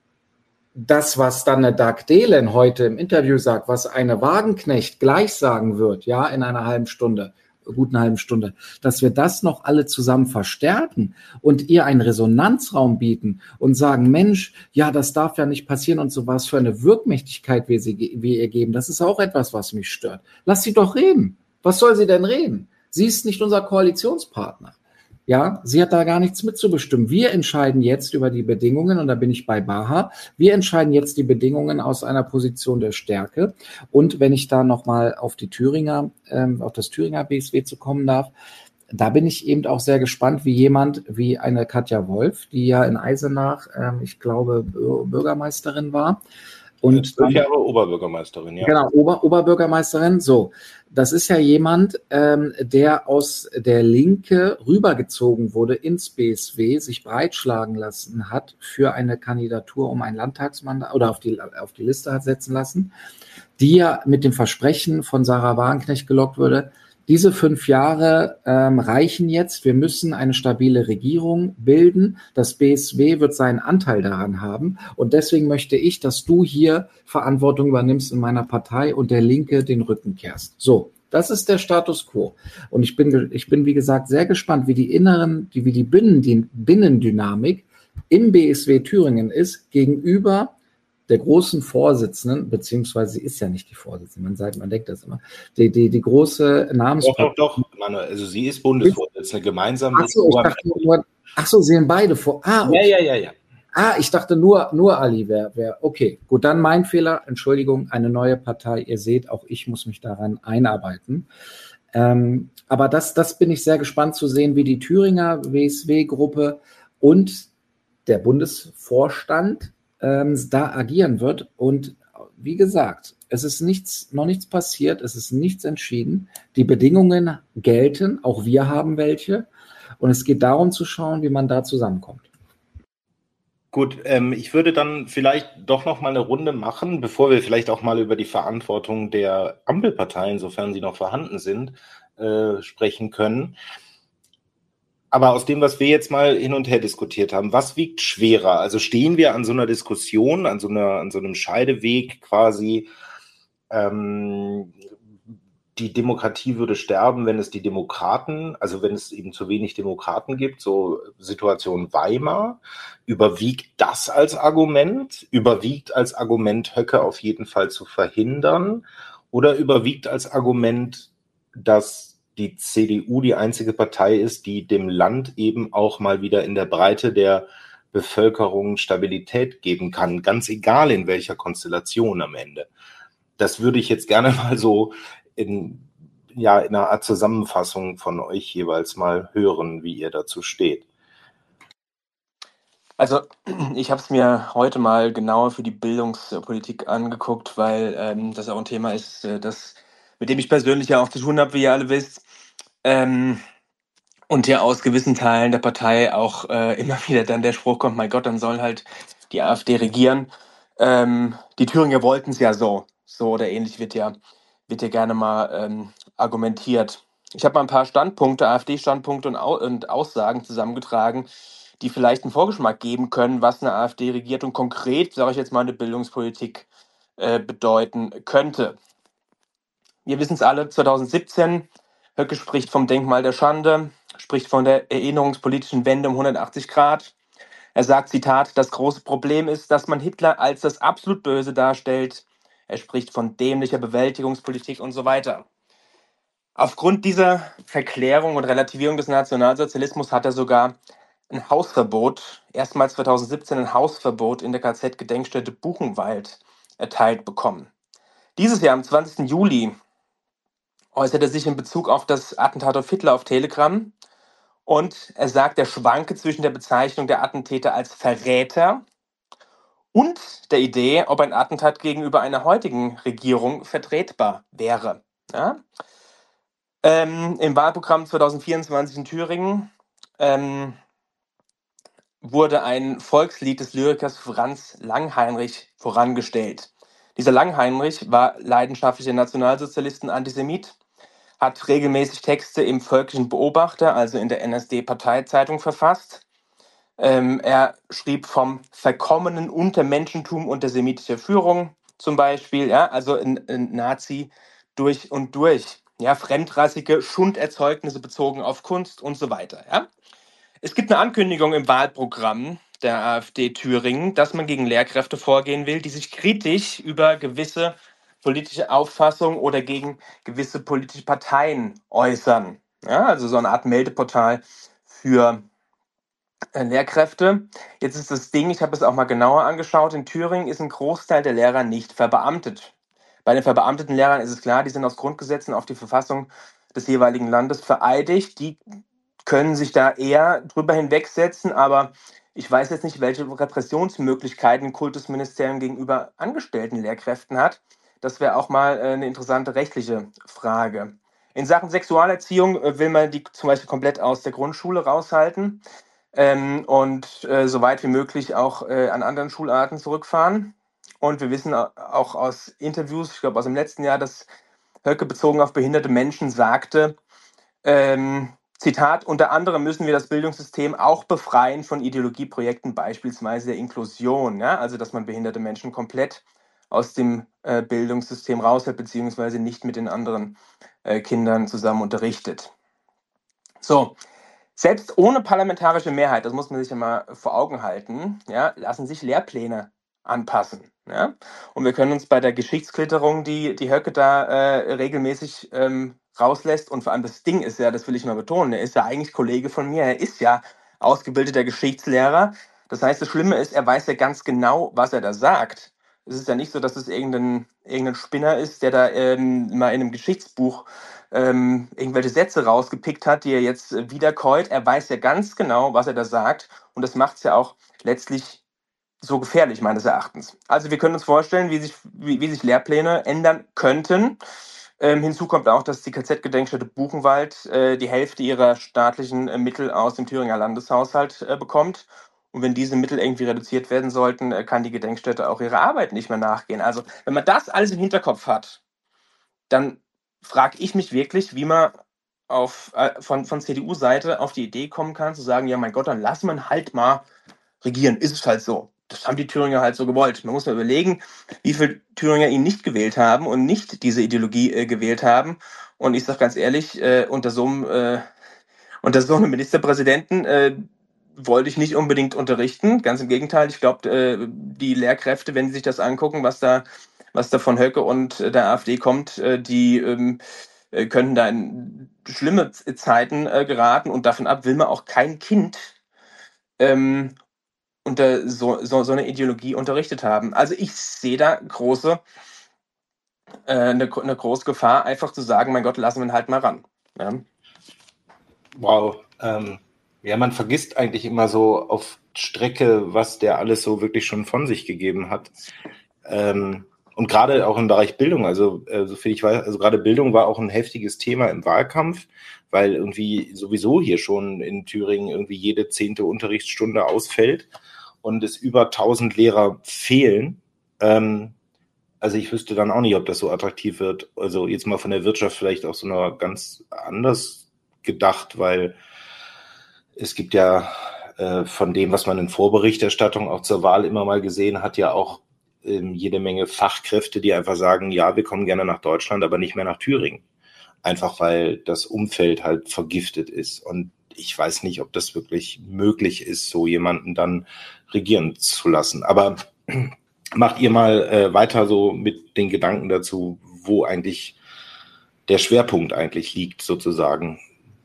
das, was dann eine Dag Dehlen heute im Interview sagt, was eine Wagenknecht gleich sagen wird, ja, in einer halben Stunde, guten halben Stunde, dass wir das noch alle zusammen verstärken und ihr einen Resonanzraum bieten und sagen, Mensch, ja, das darf ja nicht passieren und so was für eine Wirkmächtigkeit wir, sie, wir ihr geben. Das ist auch etwas, was mich stört. Lass sie doch reden. Was soll sie denn reden? Sie ist nicht unser Koalitionspartner. Ja, sie hat da gar nichts mitzubestimmen. Wir entscheiden jetzt über die Bedingungen, und da bin ich bei Baha, wir entscheiden jetzt die Bedingungen aus einer Position der Stärke. Und wenn ich da nochmal auf die Thüringer, ähm, auf das Thüringer B S W zu kommen darf, da bin ich eben auch sehr gespannt, wie jemand, wie eine Katja Wolf, die ja in Eisenach, ähm, ich glaube, Bürgermeisterin war. Und zwölf Jahre Oberbürgermeisterin, ja. Genau, Ober, Oberbürgermeisterin. So, das ist ja jemand, ähm, der aus der Linke rübergezogen wurde ins B S W, sich breitschlagen lassen hat für eine Kandidatur um ein Landtagsmandat oder auf die, auf die Liste hat setzen lassen, die ja mit dem Versprechen von Sarah Wagenknecht gelockt wurde. Diese fünf Jahre ähm, reichen jetzt. Wir müssen eine stabile Regierung bilden. Das B S W wird seinen Anteil daran haben. Und deswegen möchte ich, dass du hier Verantwortung übernimmst in meiner Partei und der Linke den Rücken kehrst. So, das ist der Status quo. Und ich bin, ich bin wie gesagt, sehr gespannt, wie die inneren, die, wie die Binnendynamik im B S W Thüringen ist gegenüber der großen Vorsitzenden, beziehungsweise sie ist ja nicht die Vorsitzende, man sagt, man denkt das immer, die, die, die große Namenspartei. Doch, doch, doch, Manuel, also sie ist Bundesvorsitzende, gemeinsam mit Ach so, ich dachte nur, ach so, sehen beide vor. Ah, okay. Ja, ja, ja, ja. Ah, ich dachte nur, nur Ali wäre, wär, okay, gut, dann mein Fehler, Entschuldigung, eine neue Partei, ihr seht, auch ich muss mich daran einarbeiten. Ähm, aber das, das bin ich sehr gespannt zu sehen, wie die Thüringer W S W-Gruppe und der Bundesvorstand ähm, da agieren wird. Und wie gesagt, es ist nichts, noch nichts passiert, es ist nichts entschieden. Die Bedingungen gelten, auch wir haben welche. Und es geht darum zu schauen, wie man da zusammenkommt. Gut, ähm, ich würde dann vielleicht doch noch mal eine Runde machen, bevor wir vielleicht auch mal über die Verantwortung der Ampelparteien, sofern sie noch vorhanden sind, äh, sprechen können. Aber aus dem, was wir jetzt mal hin und her diskutiert haben, was wiegt schwerer? Also stehen wir an so einer Diskussion, an so einer, an so einem Scheideweg quasi, ähm, die Demokratie würde sterben, wenn es die Demokraten, also wenn es eben zu wenig Demokraten gibt, so Situation Weimar, überwiegt das als Argument? Überwiegt als Argument, Höcke auf jeden Fall zu verhindern? Oder überwiegt als Argument, dass die C D U die einzige Partei ist, die dem Land eben auch mal wieder in der Breite der Bevölkerung Stabilität geben kann, ganz egal in welcher Konstellation am Ende? Das würde ich jetzt gerne mal so in, ja, in einer Art Zusammenfassung von euch jeweils mal hören, wie ihr dazu steht. Also ich habe es mir heute mal genauer für die Bildungspolitik angeguckt, weil ähm, das auch ein Thema ist, äh, das, mit dem ich persönlich ja auch zu tun habe, wie ihr alle wisst. Ähm, und ja aus gewissen Teilen der Partei auch äh, immer wieder dann der Spruch kommt, mein Gott, dann soll halt die AfD regieren. Ähm, die Thüringer wollten es ja so, so oder ähnlich wird ja wird ja gerne mal ähm, argumentiert. Ich habe mal ein paar Standpunkte, AfD-Standpunkte und, Au und Aussagen zusammengetragen, die vielleicht einen Vorgeschmack geben können, was eine AfD-Regierung konkret, sage ich jetzt mal, eine Bildungspolitik äh, bedeuten könnte. Wir wissen es alle, zwanzig siebzehn, Höcke spricht vom Denkmal der Schande, spricht von der erinnerungspolitischen Wende um hundertachtzig Grad. Er sagt, Zitat, das große Problem ist, dass man Hitler als das absolut Böse darstellt. Er spricht von dämlicher Bewältigungspolitik und so weiter. Aufgrund dieser Verklärung und Relativierung des Nationalsozialismus hat er sogar ein Hausverbot, erstmals zwanzig siebzehn ein Hausverbot in der K Z-Gedenkstätte Buchenwald erteilt bekommen. Dieses Jahr, am zwanzigsten Juli, äußert er sich in Bezug auf das Attentat auf Hitler auf Telegram und er sagt, er schwanke zwischen der Bezeichnung der Attentäter als Verräter und der Idee, ob ein Attentat gegenüber einer heutigen Regierung vertretbar wäre. Ja? Ähm, Im Wahlprogramm zwanzig vierundzwanzig in Thüringen ähm, wurde ein Volkslied des Lyrikers Franz Langheinrich vorangestellt. Dieser Langheinrich war leidenschaftlicher Nationalsozialist und Antisemit, hat regelmäßig Texte im Völkischen Beobachter, also in der N S D-Parteizeitung, verfasst. Ähm, er schrieb vom verkommenen Untermenschentum unter semitischer Führung zum Beispiel, ja, also ein, ein Nazi durch und durch. Ja, fremdrassige Schunderzeugnisse bezogen auf Kunst und so weiter. Ja. Es gibt eine Ankündigung im Wahlprogramm der AfD Thüringen, dass man gegen Lehrkräfte vorgehen will, die sich kritisch über gewisse politische Auffassungen oder gegen gewisse politische Parteien äußern. Ja, also so eine Art Meldeportal für äh, Lehrkräfte. Jetzt ist das Ding, ich habe es auch mal genauer angeschaut, in Thüringen ist ein Großteil der Lehrer nicht verbeamtet. Bei den verbeamteten Lehrern ist es klar, die sind aus Grundgesetzen auf die Verfassung des jeweiligen Landes vereidigt. Die können sich da eher drüber hinwegsetzen, aber ich weiß jetzt nicht, welche Repressionsmöglichkeiten ein Kultusministerium gegenüber angestellten Lehrkräften hat. Das wäre auch mal äh, eine interessante rechtliche Frage. In Sachen Sexualerziehung äh, will man die zum Beispiel komplett aus der Grundschule raushalten ähm, und äh, so weit wie möglich auch äh, an anderen Schularten zurückfahren. Und wir wissen auch aus Interviews, ich glaube aus dem letzten Jahr, dass Höcke bezogen auf behinderte Menschen sagte, ähm, Zitat, unter anderem müssen wir das Bildungssystem auch befreien von Ideologieprojekten, beispielsweise der Inklusion, ja? Also dass man behinderte Menschen komplett aus dem äh, Bildungssystem raushält, beziehungsweise nicht mit den anderen äh, Kindern zusammen unterrichtet. So, selbst ohne parlamentarische Mehrheit, das muss man sich ja mal vor Augen halten, ja, lassen sich Lehrpläne anpassen. Ja? Und wir können uns bei der Geschichtsklitterung, die, die Höcke da äh, regelmäßig ähm, rauslässt, und vor allem das Ding ist ja, das will ich mal betonen, er ist ja eigentlich Kollege von mir, er ist ja ausgebildeter Geschichtslehrer. Das heißt, das Schlimme ist, er weiß ja ganz genau, was er da sagt. Es ist ja nicht so, dass es irgendein, irgendein Spinner ist, der da ähm, mal in einem Geschichtsbuch ähm, irgendwelche Sätze rausgepickt hat, die er jetzt äh, wiederkäut. Er weiß ja ganz genau, was er da sagt, und das macht es ja auch letztlich so gefährlich, meines Erachtens. Also wir können uns vorstellen, wie sich, wie, wie sich Lehrpläne ändern könnten. Ähm, hinzu kommt auch, dass die K Z-Gedenkstätte Buchenwald äh, die Hälfte ihrer staatlichen äh, Mittel aus dem Thüringer Landeshaushalt äh, bekommt. Und wenn diese Mittel irgendwie reduziert werden sollten, äh, kann die Gedenkstätte auch ihrer Arbeit nicht mehr nachgehen. Also wenn man das alles im Hinterkopf hat, dann frage ich mich wirklich, wie man auf, äh, von, von C D U-Seite auf die Idee kommen kann, zu sagen, ja mein Gott, dann lass man halt mal regieren. Ist es halt so. Das haben die Thüringer halt so gewollt. Man muss mal überlegen, wie viele Thüringer ihn nicht gewählt haben und nicht diese Ideologie äh, gewählt haben. Und ich sage ganz ehrlich, äh, unter so einem äh, unter so einem Ministerpräsidenten äh, wollte ich nicht unbedingt unterrichten. Ganz im Gegenteil. Ich glaube, äh, die Lehrkräfte, wenn sie sich das angucken, was da, was da von Höcke und äh, der AfD kommt, äh, die ähm, äh, könnten da in schlimme Zeiten äh, geraten. Und davon ab will man auch kein Kind ähm, unter so, so, so eine Ideologie unterrichtet haben. Also ich sehe da große, äh, eine, eine große Gefahr, einfach zu sagen, mein Gott, lassen wir ihn halt mal ran. Ja. Wow. Ähm, ja, man vergisst eigentlich immer so auf Strecke, was der alles so wirklich schon von sich gegeben hat. Ähm, und gerade auch im Bereich Bildung, also äh, so viel ich weiß, also gerade Bildung war auch ein heftiges Thema im Wahlkampf, weil irgendwie sowieso hier schon in Thüringen irgendwie jede zehnte Unterrichtsstunde ausfällt und es über tausend Lehrer fehlen. Ähm, Also ich wüsste dann auch nicht, ob das so attraktiv wird. Also jetzt mal von der Wirtschaft vielleicht auch so noch ganz anders gedacht, weil es gibt ja äh, von dem, was man in Vorberichterstattung auch zur Wahl immer mal gesehen hat, ja auch ähm, jede Menge Fachkräfte, die einfach sagen, ja, wir kommen gerne nach Deutschland, aber nicht mehr nach Thüringen. Einfach weil das Umfeld halt vergiftet ist. Und ich weiß nicht, ob das wirklich möglich ist, so jemanden dann regieren zu lassen. Aber macht ihr mal äh, weiter so mit den Gedanken dazu, wo eigentlich der Schwerpunkt eigentlich liegt, sozusagen.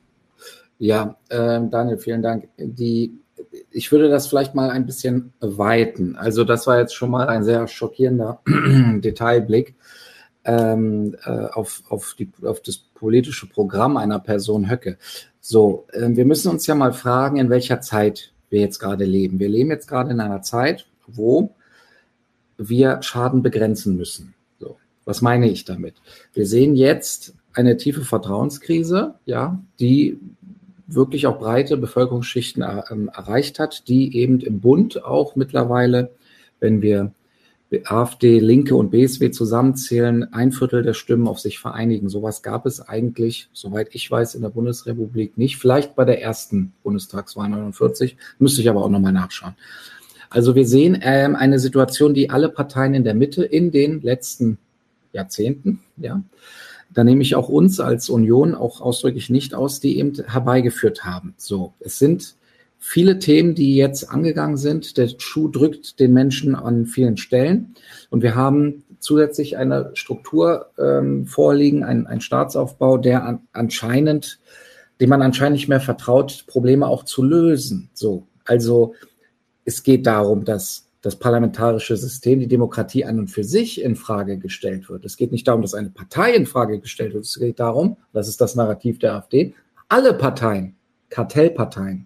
Ja, äh, Daniel, vielen Dank. Die, ich würde das vielleicht mal ein bisschen weiten. Also das war jetzt schon mal ein sehr schockierender Detailblick ähm, äh, auf, auf, die, auf das politische Programm einer Person Höcke. So, äh, wir müssen uns ja mal fragen, in welcher Zeit wir jetzt gerade leben. Wir leben jetzt gerade in einer Zeit, wo wir Schaden begrenzen müssen. So, was meine ich damit? Wir sehen jetzt eine tiefe Vertrauenskrise, ja, die wirklich auch breite Bevölkerungsschichten er, ähm, erreicht hat, die eben im Bund auch mittlerweile, wenn wir AfD, Linke und B S W zusammenzählen, ein Viertel der Stimmen auf sich vereinigen. Sowas gab es eigentlich, soweit ich weiß, in der Bundesrepublik nicht. Vielleicht bei der ersten Bundestagswahl neunundvierzig, müsste ich aber auch nochmal nachschauen. Also wir sehen ähm, eine Situation, die alle Parteien in der Mitte in den letzten Jahrzehnten, ja, da nehme ich auch uns als Union auch ausdrücklich nicht aus, die eben herbeigeführt haben. So, es sind viele Themen, die jetzt angegangen sind. Der Schuh drückt den Menschen an vielen Stellen. Und wir haben zusätzlich eine Struktur ähm, vorliegen, ein, ein Staatsaufbau, der an, anscheinend, dem man anscheinend nicht mehr vertraut, Probleme auch zu lösen. So, also es geht darum, dass das parlamentarische System, die Demokratie an und für sich in Frage gestellt wird. Es geht nicht darum, dass eine Partei in Frage gestellt wird. Es geht darum, das ist das Narrativ der AfD, alle Parteien, Kartellparteien,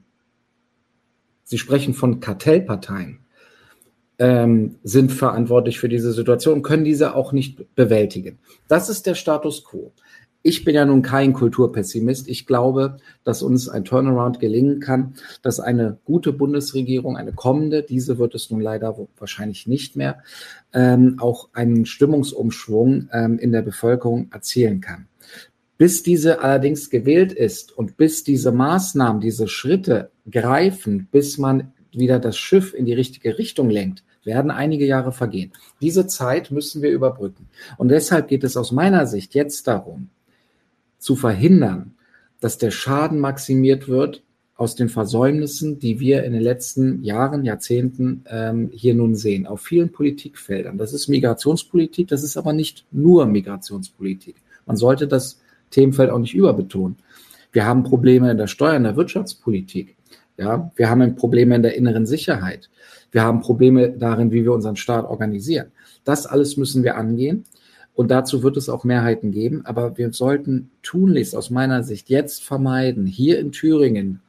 Sie sprechen von Kartellparteien, ähm, sind verantwortlich für diese Situation, können diese auch nicht bewältigen. Das ist der Status quo. Ich bin ja nun kein Kulturpessimist. Ich glaube, dass uns ein Turnaround gelingen kann, dass eine gute Bundesregierung, eine kommende, diese wird es nun leider wahrscheinlich nicht mehr, ähm, auch einen Stimmungsumschwung ähm, in der Bevölkerung erzielen kann. Bis diese allerdings gewählt ist und bis diese Maßnahmen, diese Schritte greifen, bis man wieder das Schiff in die richtige Richtung lenkt, werden einige Jahre vergehen. Diese Zeit müssen wir überbrücken. Und deshalb geht es aus meiner Sicht jetzt darum, zu verhindern, dass der Schaden maximiert wird aus den Versäumnissen, die wir in den letzten Jahren, Jahrzehnten ähm, hier nun sehen, auf vielen Politikfeldern. Das ist Migrationspolitik, das ist aber nicht nur Migrationspolitik. Man sollte das Themenfeld auch nicht überbetonen. Wir haben Probleme in der Steuer-, in der Wirtschaftspolitik. Ja, wir haben Probleme in der inneren Sicherheit. Wir haben Probleme darin, wie wir unseren Staat organisieren. Das alles müssen wir angehen. Und dazu wird es auch Mehrheiten geben. Aber wir sollten tunlichst aus meiner Sicht jetzt vermeiden, hier in Thüringen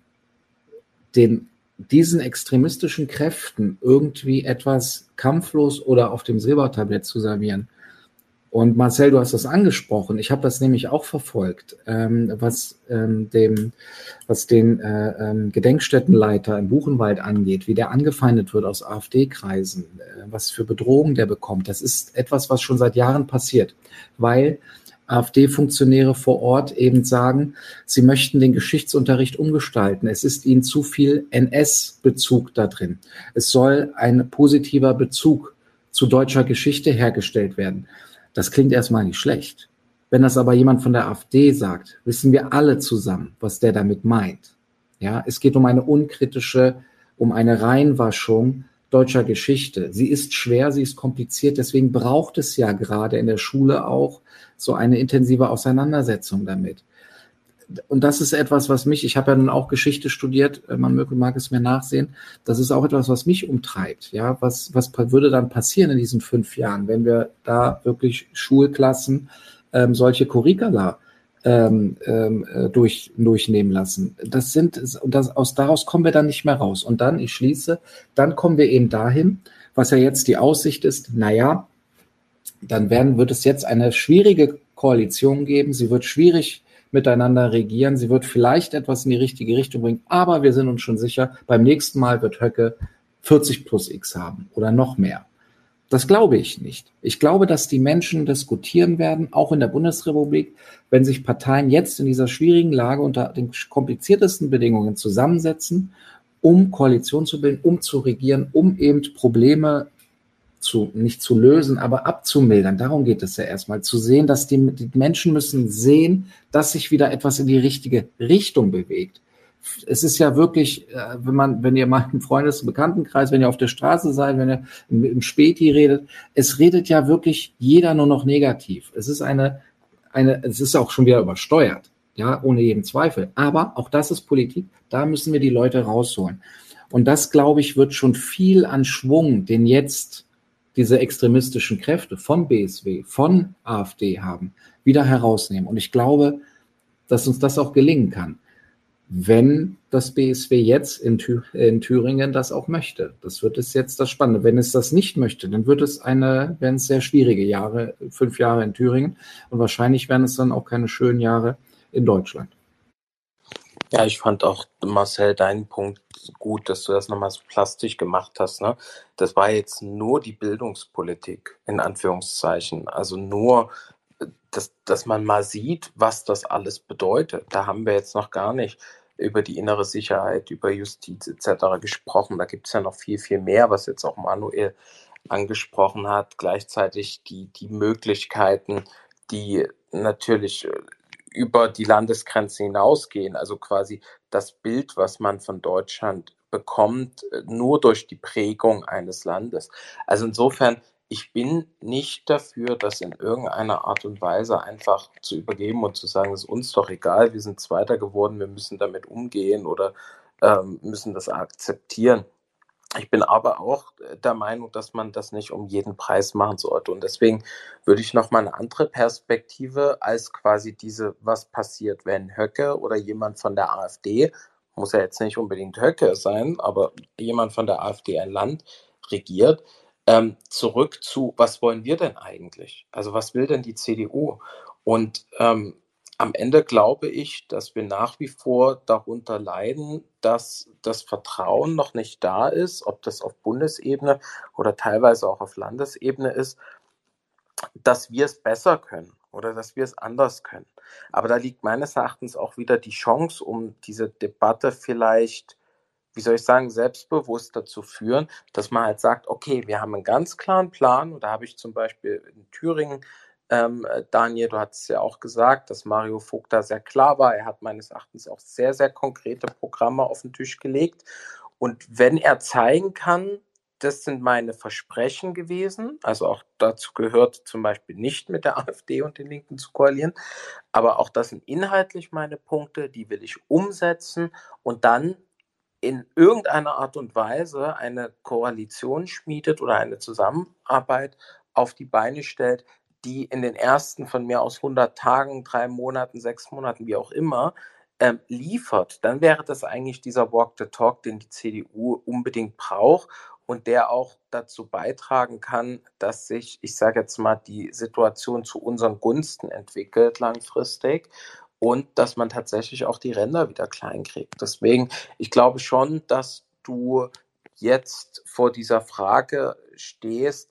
den, diesen extremistischen Kräften irgendwie etwas kampflos oder auf dem Silbertablett zu servieren. Und Marcel, du hast das angesprochen. Ich habe das nämlich auch verfolgt, ähm, was ähm, dem, was den äh, ähm, Gedenkstättenleiter im Buchenwald angeht, wie der angefeindet wird aus AfD-Kreisen, äh, was für Bedrohungen der bekommt. Das ist etwas, was schon seit Jahren passiert, weil AfD-Funktionäre vor Ort eben sagen, sie möchten den Geschichtsunterricht umgestalten. Es ist ihnen zu viel N S-Bezug da drin. Es soll ein positiver Bezug zu deutscher Geschichte hergestellt werden. Das klingt erstmal nicht schlecht. Wenn das aber jemand von der AfD sagt, wissen wir alle zusammen, was der damit meint. Ja, es geht um eine unkritische, um eine Reinwaschung deutscher Geschichte. Sie ist schwer, sie ist kompliziert, deswegen braucht es ja gerade in der Schule auch so eine intensive Auseinandersetzung damit. Und das ist etwas, was mich, ich habe ja nun auch Geschichte studiert, man mag, mag es mir nachsehen, das ist auch etwas, was mich umtreibt. Ja, was, was würde dann passieren in diesen fünf Jahren, wenn wir da wirklich Schulklassen ähm, solche Curricula ähm, ähm, durch, durchnehmen lassen? Das sind, das, aus, daraus kommen wir dann nicht mehr raus. Und dann, ich schließe, dann kommen wir eben dahin, was ja jetzt die Aussicht ist, naja, dann werden, wird es jetzt eine schwierige Koalition geben, sie wird schwierig miteinander regieren. Sie wird vielleicht etwas in die richtige Richtung bringen, aber wir sind uns schon sicher, beim nächsten Mal wird Höcke vierzig plus X haben oder noch mehr. Das glaube ich nicht. Ich glaube, dass die Menschen diskutieren werden, auch in der Bundesrepublik, wenn sich Parteien jetzt in dieser schwierigen Lage unter den kompliziertesten Bedingungen zusammensetzen, um Koalition zu bilden, um zu regieren, um eben Probleme zu, nicht zu lösen, aber abzumildern. Darum geht es ja erstmal, zu sehen, dass die, die Menschen müssen sehen, dass sich wieder etwas in die richtige Richtung bewegt. Es ist ja wirklich, wenn man, wenn ihr mal im Freundes- und Bekanntenkreis, wenn ihr auf der Straße seid, wenn ihr im, im Späti redet, es redet ja wirklich jeder nur noch negativ. Es ist eine, eine, es ist auch schon wieder übersteuert, ja, ohne jeden Zweifel. Aber auch das ist Politik, da müssen wir die Leute rausholen. Und das, glaube ich, wird schon viel an Schwung, den jetzt diese extremistischen Kräfte von B S W, von AfD haben, wieder herausnehmen. Und ich glaube, dass uns das auch gelingen kann, wenn das B S W jetzt in, Thü- in Thüringen das auch möchte. Das wird es jetzt das Spannende. Wenn es das nicht möchte, dann wird es eine, werden es sehr schwierige Jahre, fünf Jahre in Thüringen. Und wahrscheinlich werden es dann auch keine schönen Jahre in Deutschland. Ja, ich fand auch, Marcel, deinen Punkt gut, dass du das nochmal so plastisch gemacht hast. Ne? Das war jetzt nur die Bildungspolitik, in Anführungszeichen. Also nur, dass, dass man mal sieht, was das alles bedeutet. Da haben wir jetzt noch gar nicht über die innere Sicherheit, über Justiz et cetera gesprochen. Da gibt es ja noch viel, viel mehr, was jetzt auch Manuel angesprochen hat. Gleichzeitig die, die Möglichkeiten, die natürlich über die Landesgrenzen hinausgehen, also quasi das Bild, was man von Deutschland bekommt, nur durch die Prägung eines Landes. Also insofern, ich bin nicht dafür, das in irgendeiner Art und Weise einfach zu übergeben und zu sagen, es ist uns doch egal, wir sind Zweiter geworden, wir müssen damit umgehen oder ähm, müssen das akzeptieren. Ich bin aber auch der Meinung, dass man das nicht um jeden Preis machen sollte. Und deswegen würde ich noch mal eine andere Perspektive als quasi diese, was passiert, wenn Höcke oder jemand von der AfD, muss ja jetzt nicht unbedingt Höcke sein, aber jemand von der AfD ein Land regiert, ähm, zurück zu, was wollen wir denn eigentlich? Also was will denn die C D U? Und ähm, am Ende glaube ich, dass wir nach wie vor darunter leiden, dass das Vertrauen noch nicht da ist, ob das auf Bundesebene oder teilweise auch auf Landesebene ist, dass wir es besser können oder dass wir es anders können. Aber da liegt meines Erachtens auch wieder die Chance, um diese Debatte vielleicht, wie soll ich sagen, selbstbewusster zu führen, dass man halt sagt, okay, wir haben einen ganz klaren Plan. Und da habe ich zum Beispiel in Thüringen, ähm, Daniel, du hast es ja auch gesagt, dass Mario Vogt da sehr klar war. Er hat meines Erachtens auch sehr, sehr konkrete Programme auf den Tisch gelegt. Und wenn er zeigen kann, das sind meine Versprechen gewesen, also auch dazu gehört zum Beispiel nicht mit der AfD und den Linken zu koalieren, aber auch das sind inhaltlich meine Punkte, die will ich umsetzen und dann in irgendeiner Art und Weise eine Koalition schmiedet oder eine Zusammenarbeit auf die Beine stellt, die in den ersten von mir aus hundert Tagen, drei Monaten, sechs Monaten, wie auch immer, ähm, liefert, dann wäre das eigentlich dieser Walk the Talk, den die C D U unbedingt braucht und der auch dazu beitragen kann, dass sich, ich sage jetzt mal, die Situation zu unseren Gunsten entwickelt langfristig und dass man tatsächlich auch die Ränder wieder klein kriegt. Deswegen, ich glaube schon, dass du jetzt vor dieser Frage stehst,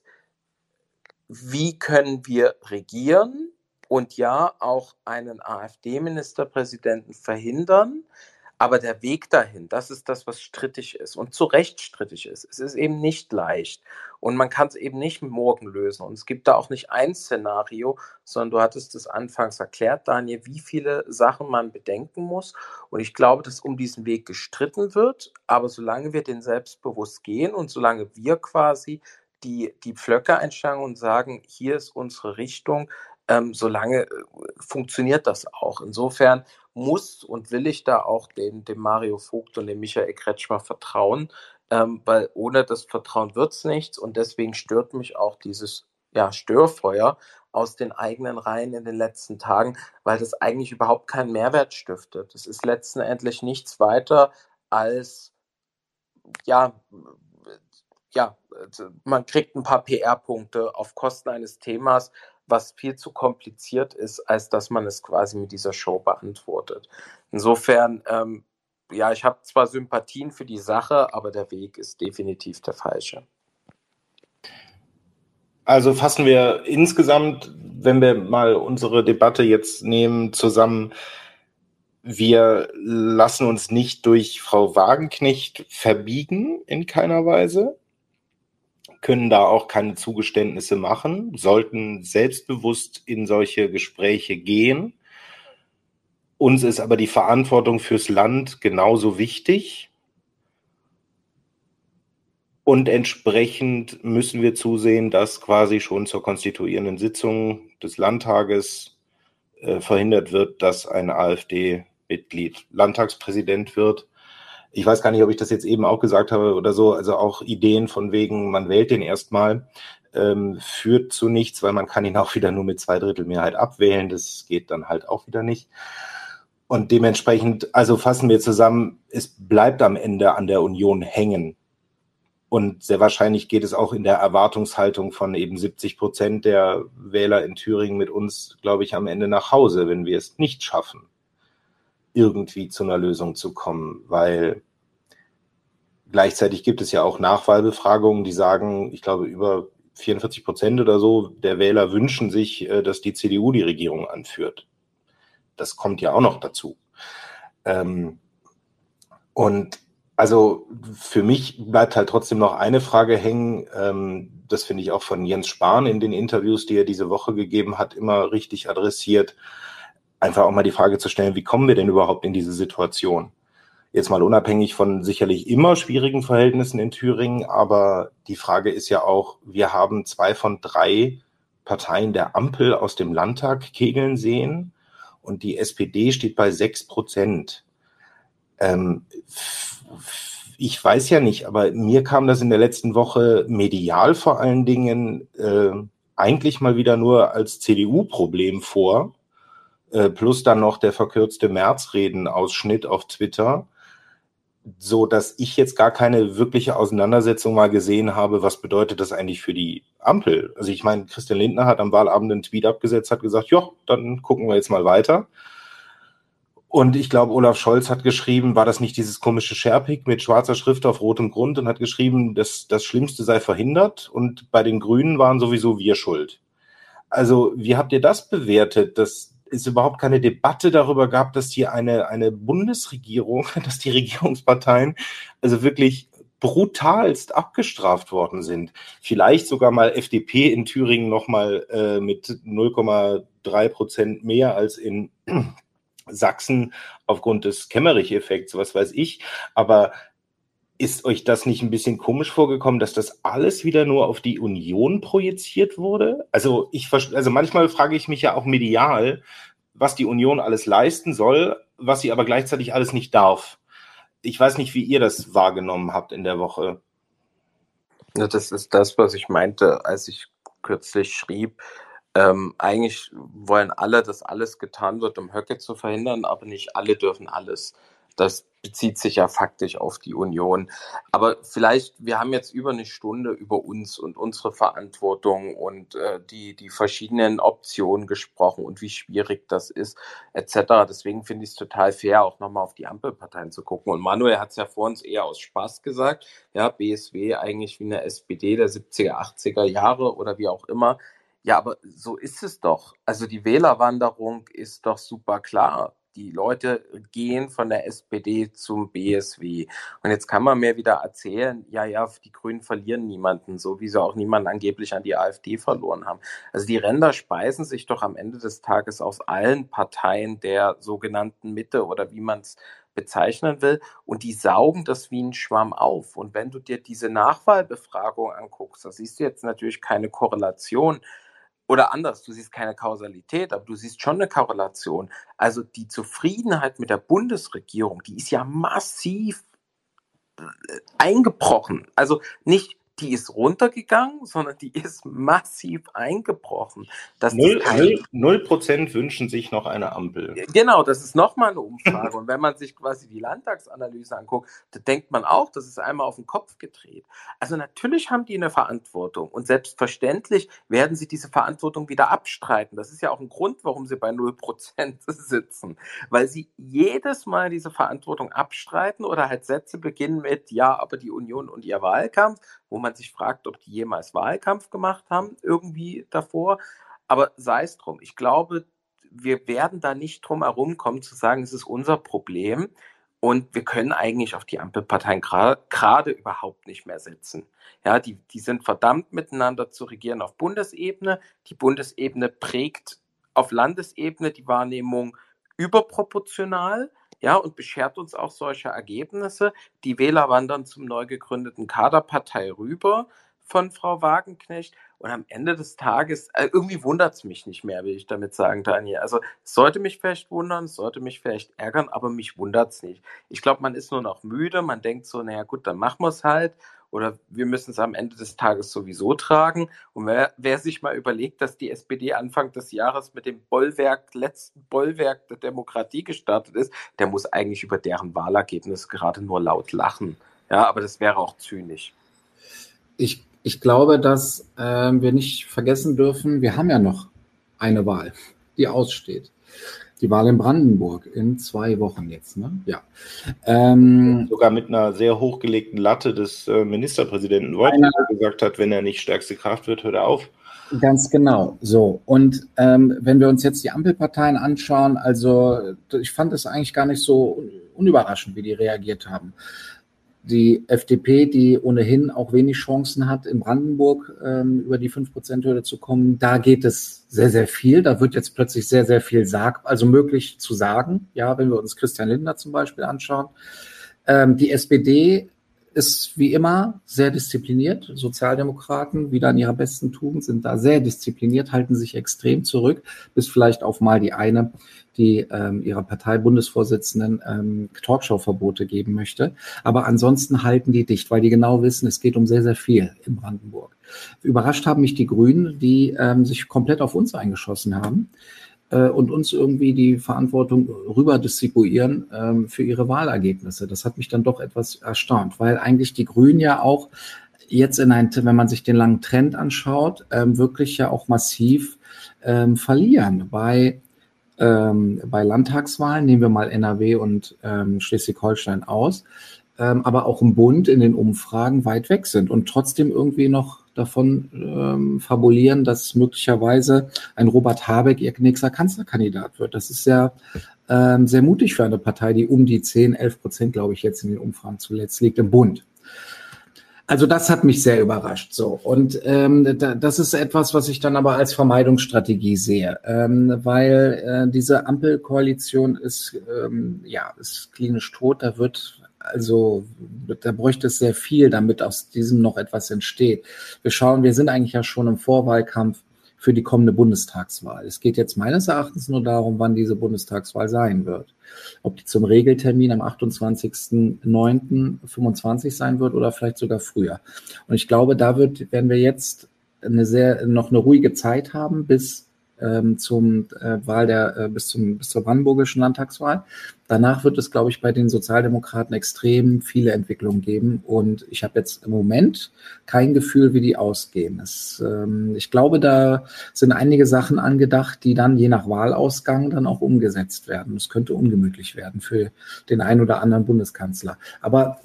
wie können wir regieren und ja auch einen AfD-Ministerpräsidenten verhindern, aber der Weg dahin, das ist das, was strittig ist und zu Recht strittig ist. Es ist eben nicht leicht und man kann es eben nicht morgen lösen und es gibt da auch nicht ein Szenario, sondern du hattest es anfangs erklärt, Daniel, wie viele Sachen man bedenken muss und ich glaube, dass um diesen Weg gestritten wird, aber solange wir den selbstbewusst gehen und solange wir quasi die, die Pflöcke einschlagen und sagen, hier ist unsere Richtung, ähm, solange äh, funktioniert das auch. Insofern muss und will ich da auch dem, dem Mario Vogt und dem Michael Kretschmer vertrauen, ähm, weil ohne das Vertrauen wird es nichts und deswegen stört mich auch dieses ja, Störfeuer aus den eigenen Reihen in den letzten Tagen, weil das eigentlich überhaupt keinen Mehrwert stiftet. Es ist letztendlich nichts weiter als ja, ja, man kriegt ein paar P R-Punkte auf Kosten eines Themas, was viel zu kompliziert ist, als dass man es quasi mit dieser Show beantwortet. Insofern, ähm, ja, ich habe zwar Sympathien für die Sache, aber der Weg ist definitiv der falsche. Also fassen wir insgesamt, wenn wir mal unsere Debatte jetzt nehmen, zusammen, wir lassen uns nicht durch Frau Wagenknecht verbiegen in keiner Weise, können da auch keine Zugeständnisse machen, sollten selbstbewusst in solche Gespräche gehen. Uns ist aber die Verantwortung fürs Land genauso wichtig. Und entsprechend müssen wir zusehen, dass quasi schon zur konstituierenden Sitzung des Landtages äh, verhindert wird, dass ein AfD-Mitglied Landtagspräsident wird. Ich weiß gar nicht, ob ich das jetzt eben auch gesagt habe oder so. Also auch Ideen von wegen, man wählt den erstmal, ähm, führt zu nichts, weil man kann ihn auch wieder nur mit Zweidrittelmehrheit abwählen. Das geht dann halt auch wieder nicht. Und dementsprechend, also fassen wir zusammen, es bleibt am Ende an der Union hängen. Und sehr wahrscheinlich geht es auch in der Erwartungshaltung von eben siebzig Prozent der Wähler in Thüringen mit uns, glaube ich, am Ende nach Hause, wenn wir es nicht schaffen, irgendwie zu einer Lösung zu kommen. Weil gleichzeitig gibt es ja auch Nachwahlbefragungen, die sagen, ich glaube, über vierundvierzig Prozent oder so der Wähler wünschen sich, dass die C D U die Regierung anführt. Das kommt ja auch noch dazu. Ähm, und Also für mich bleibt halt trotzdem noch eine Frage hängen. Ähm, das finde ich auch von Jens Spahn in den Interviews, die er diese Woche gegeben hat, immer richtig adressiert. Einfach auch mal die Frage zu stellen, wie kommen wir denn überhaupt in diese Situation? Jetzt mal unabhängig von sicherlich immer schwierigen Verhältnissen in Thüringen, aber die Frage ist ja auch, wir haben zwei von drei Parteien der Ampel aus dem Landtag kegeln sehen und die S P D steht bei sechs Prozent. Ähm, ich weiß ja nicht, aber mir kam das in der letzten Woche medial vor allen Dingen äh, eigentlich mal wieder nur als C D U-Problem vor, äh, plus dann noch der verkürzte Märzreden-Ausschnitt auf Twitter, so dass ich jetzt gar keine wirkliche Auseinandersetzung mal gesehen habe, was bedeutet das eigentlich für die Ampel. Also ich meine, Christian Lindner hat am Wahlabend einen Tweet abgesetzt, hat gesagt, ja, dann gucken wir jetzt mal weiter. Und ich glaube, Olaf Scholz hat geschrieben, war das nicht dieses komische Scherpik mit schwarzer Schrift auf rotem Grund und hat geschrieben, dass das Schlimmste sei verhindert und bei den Grünen waren sowieso wir schuld. Also wie habt ihr das bewertet, dass es überhaupt keine Debatte darüber gab, dass hier eine, eine Bundesregierung, dass die Regierungsparteien also wirklich brutalst abgestraft worden sind. Vielleicht sogar mal F D P in Thüringen nochmal äh, mit null Komma drei Prozent mehr als in Sachsen aufgrund des Kemmerich-Effekts, was weiß ich. Aber ist euch das nicht ein bisschen komisch vorgekommen, dass das alles wieder nur auf die Union projiziert wurde? Also ich, also manchmal frage ich mich ja auch medial, was die Union alles leisten soll, was sie aber gleichzeitig alles nicht darf. Ich weiß nicht, wie ihr das wahrgenommen habt in der Woche. Ja, das ist das, was ich meinte, als ich kürzlich schrieb, ähm, eigentlich wollen alle, dass alles getan wird, um Höcke zu verhindern, aber nicht alle dürfen alles. Das bezieht sich ja faktisch auf die Union. Aber vielleicht, wir haben jetzt über eine Stunde über uns und unsere Verantwortung und äh, die, die verschiedenen Optionen gesprochen und wie schwierig das ist, et cetera. Deswegen finde ich es total fair, auch nochmal auf die Ampelparteien zu gucken. Und Manuel hat es ja vor uns eher aus Spaß gesagt, ja, B S W eigentlich wie eine S P D der siebziger, achtziger Jahre oder wie auch immer. Ja, aber so ist es doch. Also die Wählerwanderung ist doch super klar. Die Leute gehen von der S P D zum B S W. Und jetzt kann man mir wieder erzählen, ja, ja, die Grünen verlieren niemanden, so wie sie auch niemanden angeblich an die AfD verloren haben. Also die Ränder speisen sich doch am Ende des Tages aus allen Parteien der sogenannten Mitte oder wie man es bezeichnen will. Und die saugen das wie ein Schwamm auf. Und wenn du dir diese Nachwahlbefragung anguckst, da siehst du jetzt natürlich keine Korrelation. Oder anders, du siehst keine Kausalität, aber du siehst schon eine Korrelation. Also die Zufriedenheit mit der Bundesregierung, die ist ja massiv eingebrochen. Also nicht, die ist runtergegangen, sondern die ist massiv eingebrochen. Das Null, kein... null Prozent wünschen sich noch eine Ampel. Genau, das ist nochmal eine Umfrage. Und wenn man sich quasi die Landtagsanalyse anguckt, da denkt man auch, das ist einmal auf den Kopf gedreht. Also natürlich haben die eine Verantwortung. Und selbstverständlich werden sie diese Verantwortung wieder abstreiten. Das ist ja auch ein Grund, warum sie bei null Prozent sitzen. Weil sie jedes Mal diese Verantwortung abstreiten oder halt Sätze beginnen mit, ja, aber die Union und ihr Wahlkampf, wo man sich fragt, ob die jemals Wahlkampf gemacht haben, irgendwie davor. Aber sei es drum. Ich glaube, wir werden da nicht drum herum kommen, zu sagen, es ist unser Problem. Und wir können eigentlich auf die Ampelparteien gerade überhaupt nicht mehr setzen. Ja, die, die sind verdammt miteinander zu regieren auf Bundesebene. Die Bundesebene prägt auf Landesebene die Wahrnehmung überproportional, ja, und beschert uns auch solche Ergebnisse. Die Wähler wandern zum neu gegründeten Kaderpartei rüber von Frau Wagenknecht. Und am Ende des Tages, äh, irgendwie wundert es mich nicht mehr, will ich damit sagen, Daniel. Also es sollte mich vielleicht wundern, es sollte mich vielleicht ärgern, aber mich wundert es nicht. Ich glaube, man ist nur noch müde, man denkt so, naja gut, dann machen wir es halt. Oder wir müssen es am Ende des Tages sowieso tragen. Und wer, wer sich mal überlegt, dass die S P D Anfang des Jahres mit dem Bollwerk, letzten Bollwerk der Demokratie gestartet ist, der muss eigentlich über deren Wahlergebnis gerade nur laut lachen. Ja, aber das wäre auch zynisch. Ich, ich glaube, dass äh, wir nicht vergessen dürfen, wir haben ja noch eine Wahl, die aussteht. Die Wahl in Brandenburg in zwei Wochen jetzt, ne? Ja. Ähm, Sogar mit einer sehr hochgelegten Latte des äh, Ministerpräsidenten Wolfgang, der gesagt hat, wenn er nicht stärkste Kraft wird, hört er auf. Ganz genau. So. Und ähm, wenn wir uns jetzt die Ampelparteien anschauen, also ich fand es eigentlich gar nicht so unüberraschend, wie die reagiert haben. Die F D P, die ohnehin auch wenig Chancen hat, in Brandenburg ähm, über die fünf Prozent Hürde zu kommen, da geht es sehr, sehr viel. Da wird jetzt plötzlich sehr, sehr viel sag, also möglich zu sagen. Ja, wenn wir uns Christian Lindner zum Beispiel anschauen. Ähm, die S P D ist wie immer sehr diszipliniert. Sozialdemokraten, wieder an ihrer besten Tugend, sind da sehr diszipliniert, halten sich extrem zurück, bis vielleicht auf mal die eine, die ähm, ihrer Partei-Bundesvorsitzenden ähm, Talkshow-Verbote geben möchte. Aber ansonsten halten die dicht, weil die genau wissen, es geht um sehr, sehr viel in Brandenburg. Überrascht haben mich die Grünen, die ähm, sich komplett auf uns eingeschossen haben äh, und uns irgendwie die Verantwortung rüber distribuieren ähm, für ihre Wahlergebnisse. Das hat mich dann doch etwas erstaunt, weil eigentlich die Grünen ja auch jetzt in ein, wenn man sich den langen Trend anschaut, ähm, wirklich ja auch massiv ähm, verlieren. Bei Ähm, bei Landtagswahlen, nehmen wir mal N R W und ähm, Schleswig-Holstein aus, ähm, aber auch im Bund in den Umfragen weit weg sind und trotzdem irgendwie noch davon ähm, fabulieren, dass möglicherweise ein Robert Habeck ihr nächster Kanzlerkandidat wird. Das ist sehr, ähm, sehr mutig für eine Partei, die um die zehn, elf Prozent, glaube ich, jetzt in den Umfragen zuletzt liegt im Bund. Also das hat mich sehr überrascht. So, und ähm, da, das ist etwas, was ich dann aber als Vermeidungsstrategie sehe, ähm, weil äh, diese Ampelkoalition ist ähm, ja ist klinisch tot. Da wird also da bräuchte es sehr viel, damit aus diesem noch etwas entsteht. Wir schauen, wir sind eigentlich ja schon im Vorwahlkampf für die kommende Bundestagswahl. Es geht jetzt meines Erachtens nur darum, wann diese Bundestagswahl sein wird. Ob die zum Regeltermin am achtundzwanzigsten neunten fünfundzwanzig sein wird oder vielleicht sogar früher. Und ich glaube, da wird, werden wir jetzt eine sehr, noch eine ruhige Zeit haben bis ähm, zum äh, Wahl der, äh, bis zum, bis zur brandenburgischen Landtagswahl. Danach wird es, glaube ich, bei den Sozialdemokraten extrem viele Entwicklungen geben. Und ich habe jetzt im Moment kein Gefühl, wie die ausgehen. Es, ähm, ich glaube, da sind einige Sachen angedacht, die dann je nach Wahlausgang dann auch umgesetzt werden. Es könnte ungemütlich werden für den einen oder anderen Bundeskanzler. Aber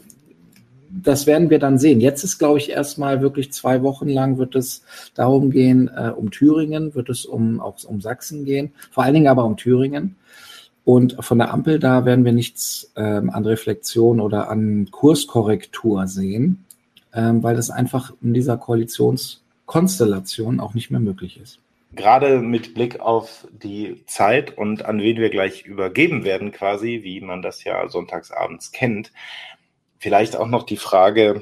das werden wir dann sehen. Jetzt ist, glaube ich, erstmal wirklich zwei Wochen lang wird es darum gehen, äh, um Thüringen, wird es um auch um Sachsen gehen, vor allen Dingen aber um Thüringen. Und von der Ampel, da werden wir nichts ähm, an Reflexion oder an Kurskorrektur sehen, ähm, weil das einfach in dieser Koalitionskonstellation auch nicht mehr möglich ist. Gerade mit Blick auf die Zeit und an wen wir gleich übergeben werden quasi, wie man das ja sonntagsabends kennt, vielleicht auch noch die Frage,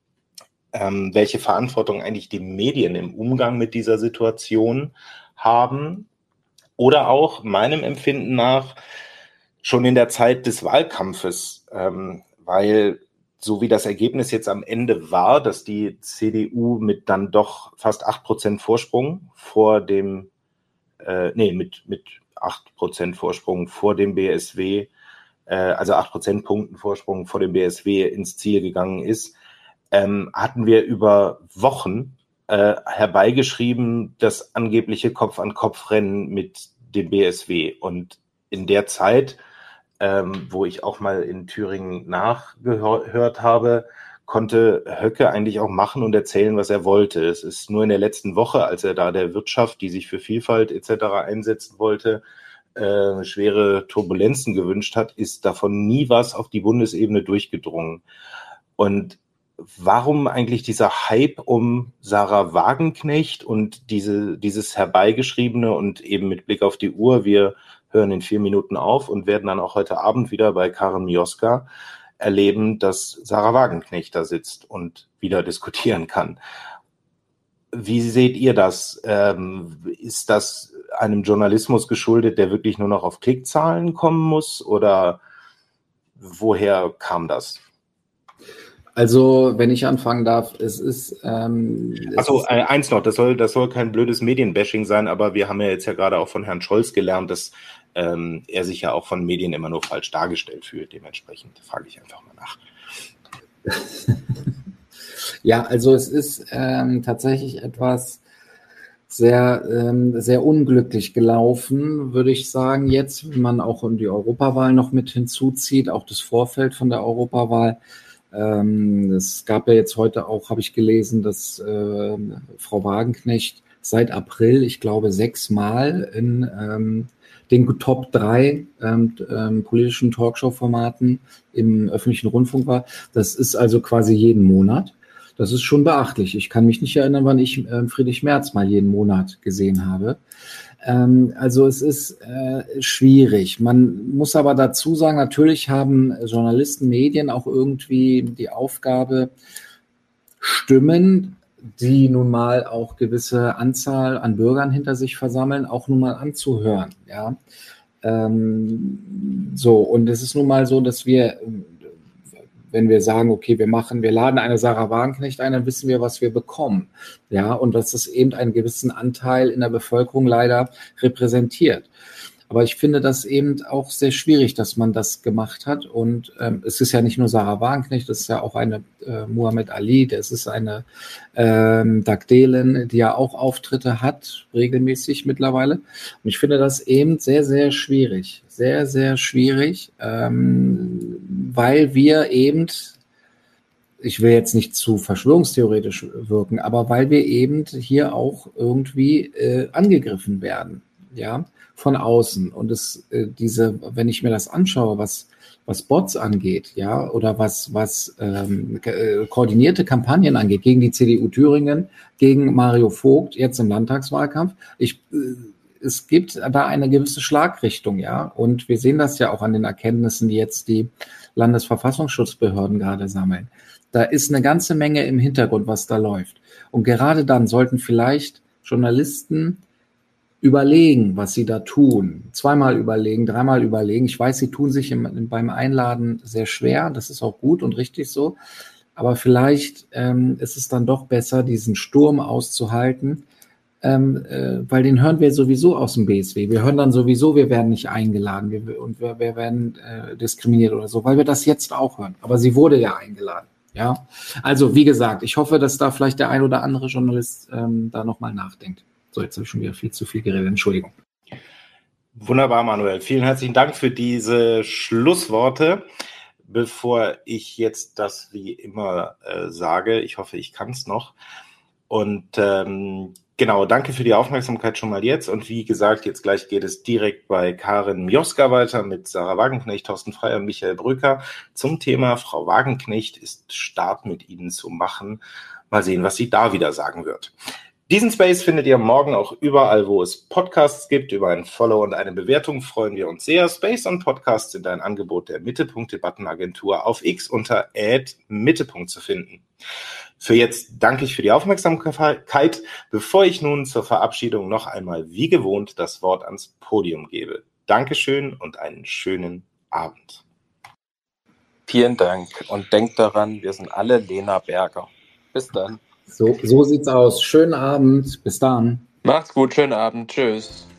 ähm, welche Verantwortung eigentlich die Medien im Umgang mit dieser Situation haben oder auch meinem Empfinden nach schon in der Zeit des Wahlkampfes, ähm, weil so wie das Ergebnis jetzt am Ende war, dass die C D U mit dann doch fast acht Prozent Vorsprung vor dem, äh, nee, mit, mit acht Prozent Vorsprung vor dem B S W, also acht Prozentpunkten Vorsprung vor dem B S W ins Ziel gegangen ist, ähm, hatten wir über Wochen äh, herbeigeschrieben, das angebliche Kopf-an-Kopf-Rennen mit dem B S W. Und in der Zeit, ähm, wo ich auch mal in Thüringen nachgehört habe, konnte Höcke eigentlich auch machen und erzählen, was er wollte. Es ist nur in der letzten Woche, als er da der Wirtschaft, die sich für Vielfalt et cetera einsetzen wollte, äh, schwere Turbulenzen gewünscht hat, ist davon nie was auf die Bundesebene durchgedrungen. Und warum eigentlich dieser Hype um Sarah Wagenknecht und diese, dieses herbeigeschriebene und eben mit Blick auf die Uhr, wir hören in vier Minuten auf und werden dann auch heute Abend wieder bei Karin Mioska erleben, dass Sarah Wagenknecht da sitzt und wieder diskutieren kann. Wie seht ihr das? Ähm, ist das einem Journalismus geschuldet, der wirklich nur noch auf Klickzahlen kommen muss? Oder woher kam das? Also, wenn ich anfangen darf, es ist... Ähm, also äh, eins noch, das soll, das soll kein blödes Medienbashing sein, aber wir haben ja jetzt ja gerade auch von Herrn Scholz gelernt, dass ähm, er sich ja auch von Medien immer nur falsch dargestellt fühlt. Dementsprechend frage ich einfach mal nach. Ja, also es ist ähm, tatsächlich etwas sehr, ähm, sehr unglücklich gelaufen, würde ich sagen, jetzt, wenn man auch in die Europawahl noch mit hinzuzieht, auch das Vorfeld von der Europawahl. Ähm, es gab ja jetzt heute auch, habe ich gelesen, dass äh, Frau Wagenknecht seit April, ich glaube, sechsmal in ähm, den Top drei ähm, ähm, politischen Talkshow-Formaten im öffentlichen Rundfunk war. Das ist also quasi jeden Monat. Das ist schon beachtlich. Ich kann mich nicht erinnern, wann ich äh, Friedrich Merz mal jeden Monat gesehen habe. Ähm, also es ist äh, schwierig. Man muss aber dazu sagen, natürlich haben Journalisten, Medien auch irgendwie die Aufgabe, Stimmen, die nun mal auch gewisse Anzahl an Bürgern hinter sich versammeln, auch nun mal anzuhören. Ja, ähm, so, und es ist nun mal so, dass wir, wenn wir sagen, okay, wir machen, wir laden eine Sarah Wagenknecht ein, dann wissen wir, was wir bekommen. Ja, und dass es eben einen gewissen Anteil in der Bevölkerung leider repräsentiert. Aber ich finde das eben auch sehr schwierig, dass man das gemacht hat. Und ähm, es ist ja nicht nur Sarah Wagenknecht, es ist ja auch eine äh, Muhammad Ali, es ist eine ähm, Dagdelen, die ja auch Auftritte hat, regelmäßig mittlerweile. Und ich finde das eben sehr, sehr schwierig. Sehr, sehr schwierig, ähm, weil wir eben, ich will jetzt nicht zu verschwörungstheoretisch wirken, aber weil wir eben hier auch irgendwie äh, angegriffen werden, ja, von außen. Und es, äh, diese, wenn ich mir das anschaue, was, was Bots angeht, ja, oder was, was ähm, äh, koordinierte Kampagnen angeht, gegen die C D U Thüringen, gegen Mario Vogt, jetzt im Landtagswahlkampf, ich, äh, es gibt da eine gewisse Schlagrichtung, ja, und wir sehen das ja auch an den Erkenntnissen, die jetzt die Landesverfassungsschutzbehörden gerade sammeln. Da ist eine ganze Menge im Hintergrund, was da läuft. Und gerade dann sollten vielleicht Journalisten überlegen, was sie da tun. Zweimal überlegen, dreimal überlegen. Ich weiß, sie tun sich im, beim Einladen sehr schwer. Das ist auch gut und richtig so. Aber vielleicht ähm, ist es dann doch besser, diesen Sturm auszuhalten, ähm, äh, weil den hören wir sowieso aus dem B S W. Wir hören dann sowieso, wir werden nicht eingeladen wir, und wir, wir werden äh, diskriminiert oder so, weil wir das jetzt auch hören. Aber sie wurde ja eingeladen. Ja, also wie gesagt, ich hoffe, dass da vielleicht der ein oder andere Journalist ähm, da nochmal nachdenkt. So, jetzt habe ich schon wieder viel zu viel geredet. Entschuldigung. Wunderbar, Manuel. Vielen herzlichen Dank für diese Schlussworte. Bevor ich jetzt das wie immer äh, sage, ich hoffe, ich kann es noch. Und ähm, genau, danke für die Aufmerksamkeit schon mal jetzt. Und wie gesagt, jetzt gleich geht es direkt bei Karin Mioska weiter mit Sarah Wagenknecht, Thorsten Frey und Michael Brücker zum Thema Frau Wagenknecht ist Start mit Ihnen zu machen. Mal sehen, was sie da wieder sagen wird. Diesen Space findet ihr morgen auch überall, wo es Podcasts gibt. Über ein Follow und eine Bewertung freuen wir uns sehr. Space und Podcasts sind ein Angebot der Mittelpunkt-Debattenagentur auf X unter at Mittelpunkt zu finden. Für jetzt danke ich für die Aufmerksamkeit, bevor ich nun zur Verabschiedung noch einmal wie gewohnt das Wort ans Podium gebe. Dankeschön und einen schönen Abend. Vielen Dank und denkt daran, wir sind alle Lena Berger. Bis dann. So, so sieht's aus. Schönen Abend. Bis dann. Macht's gut, schönen Abend. Tschüss.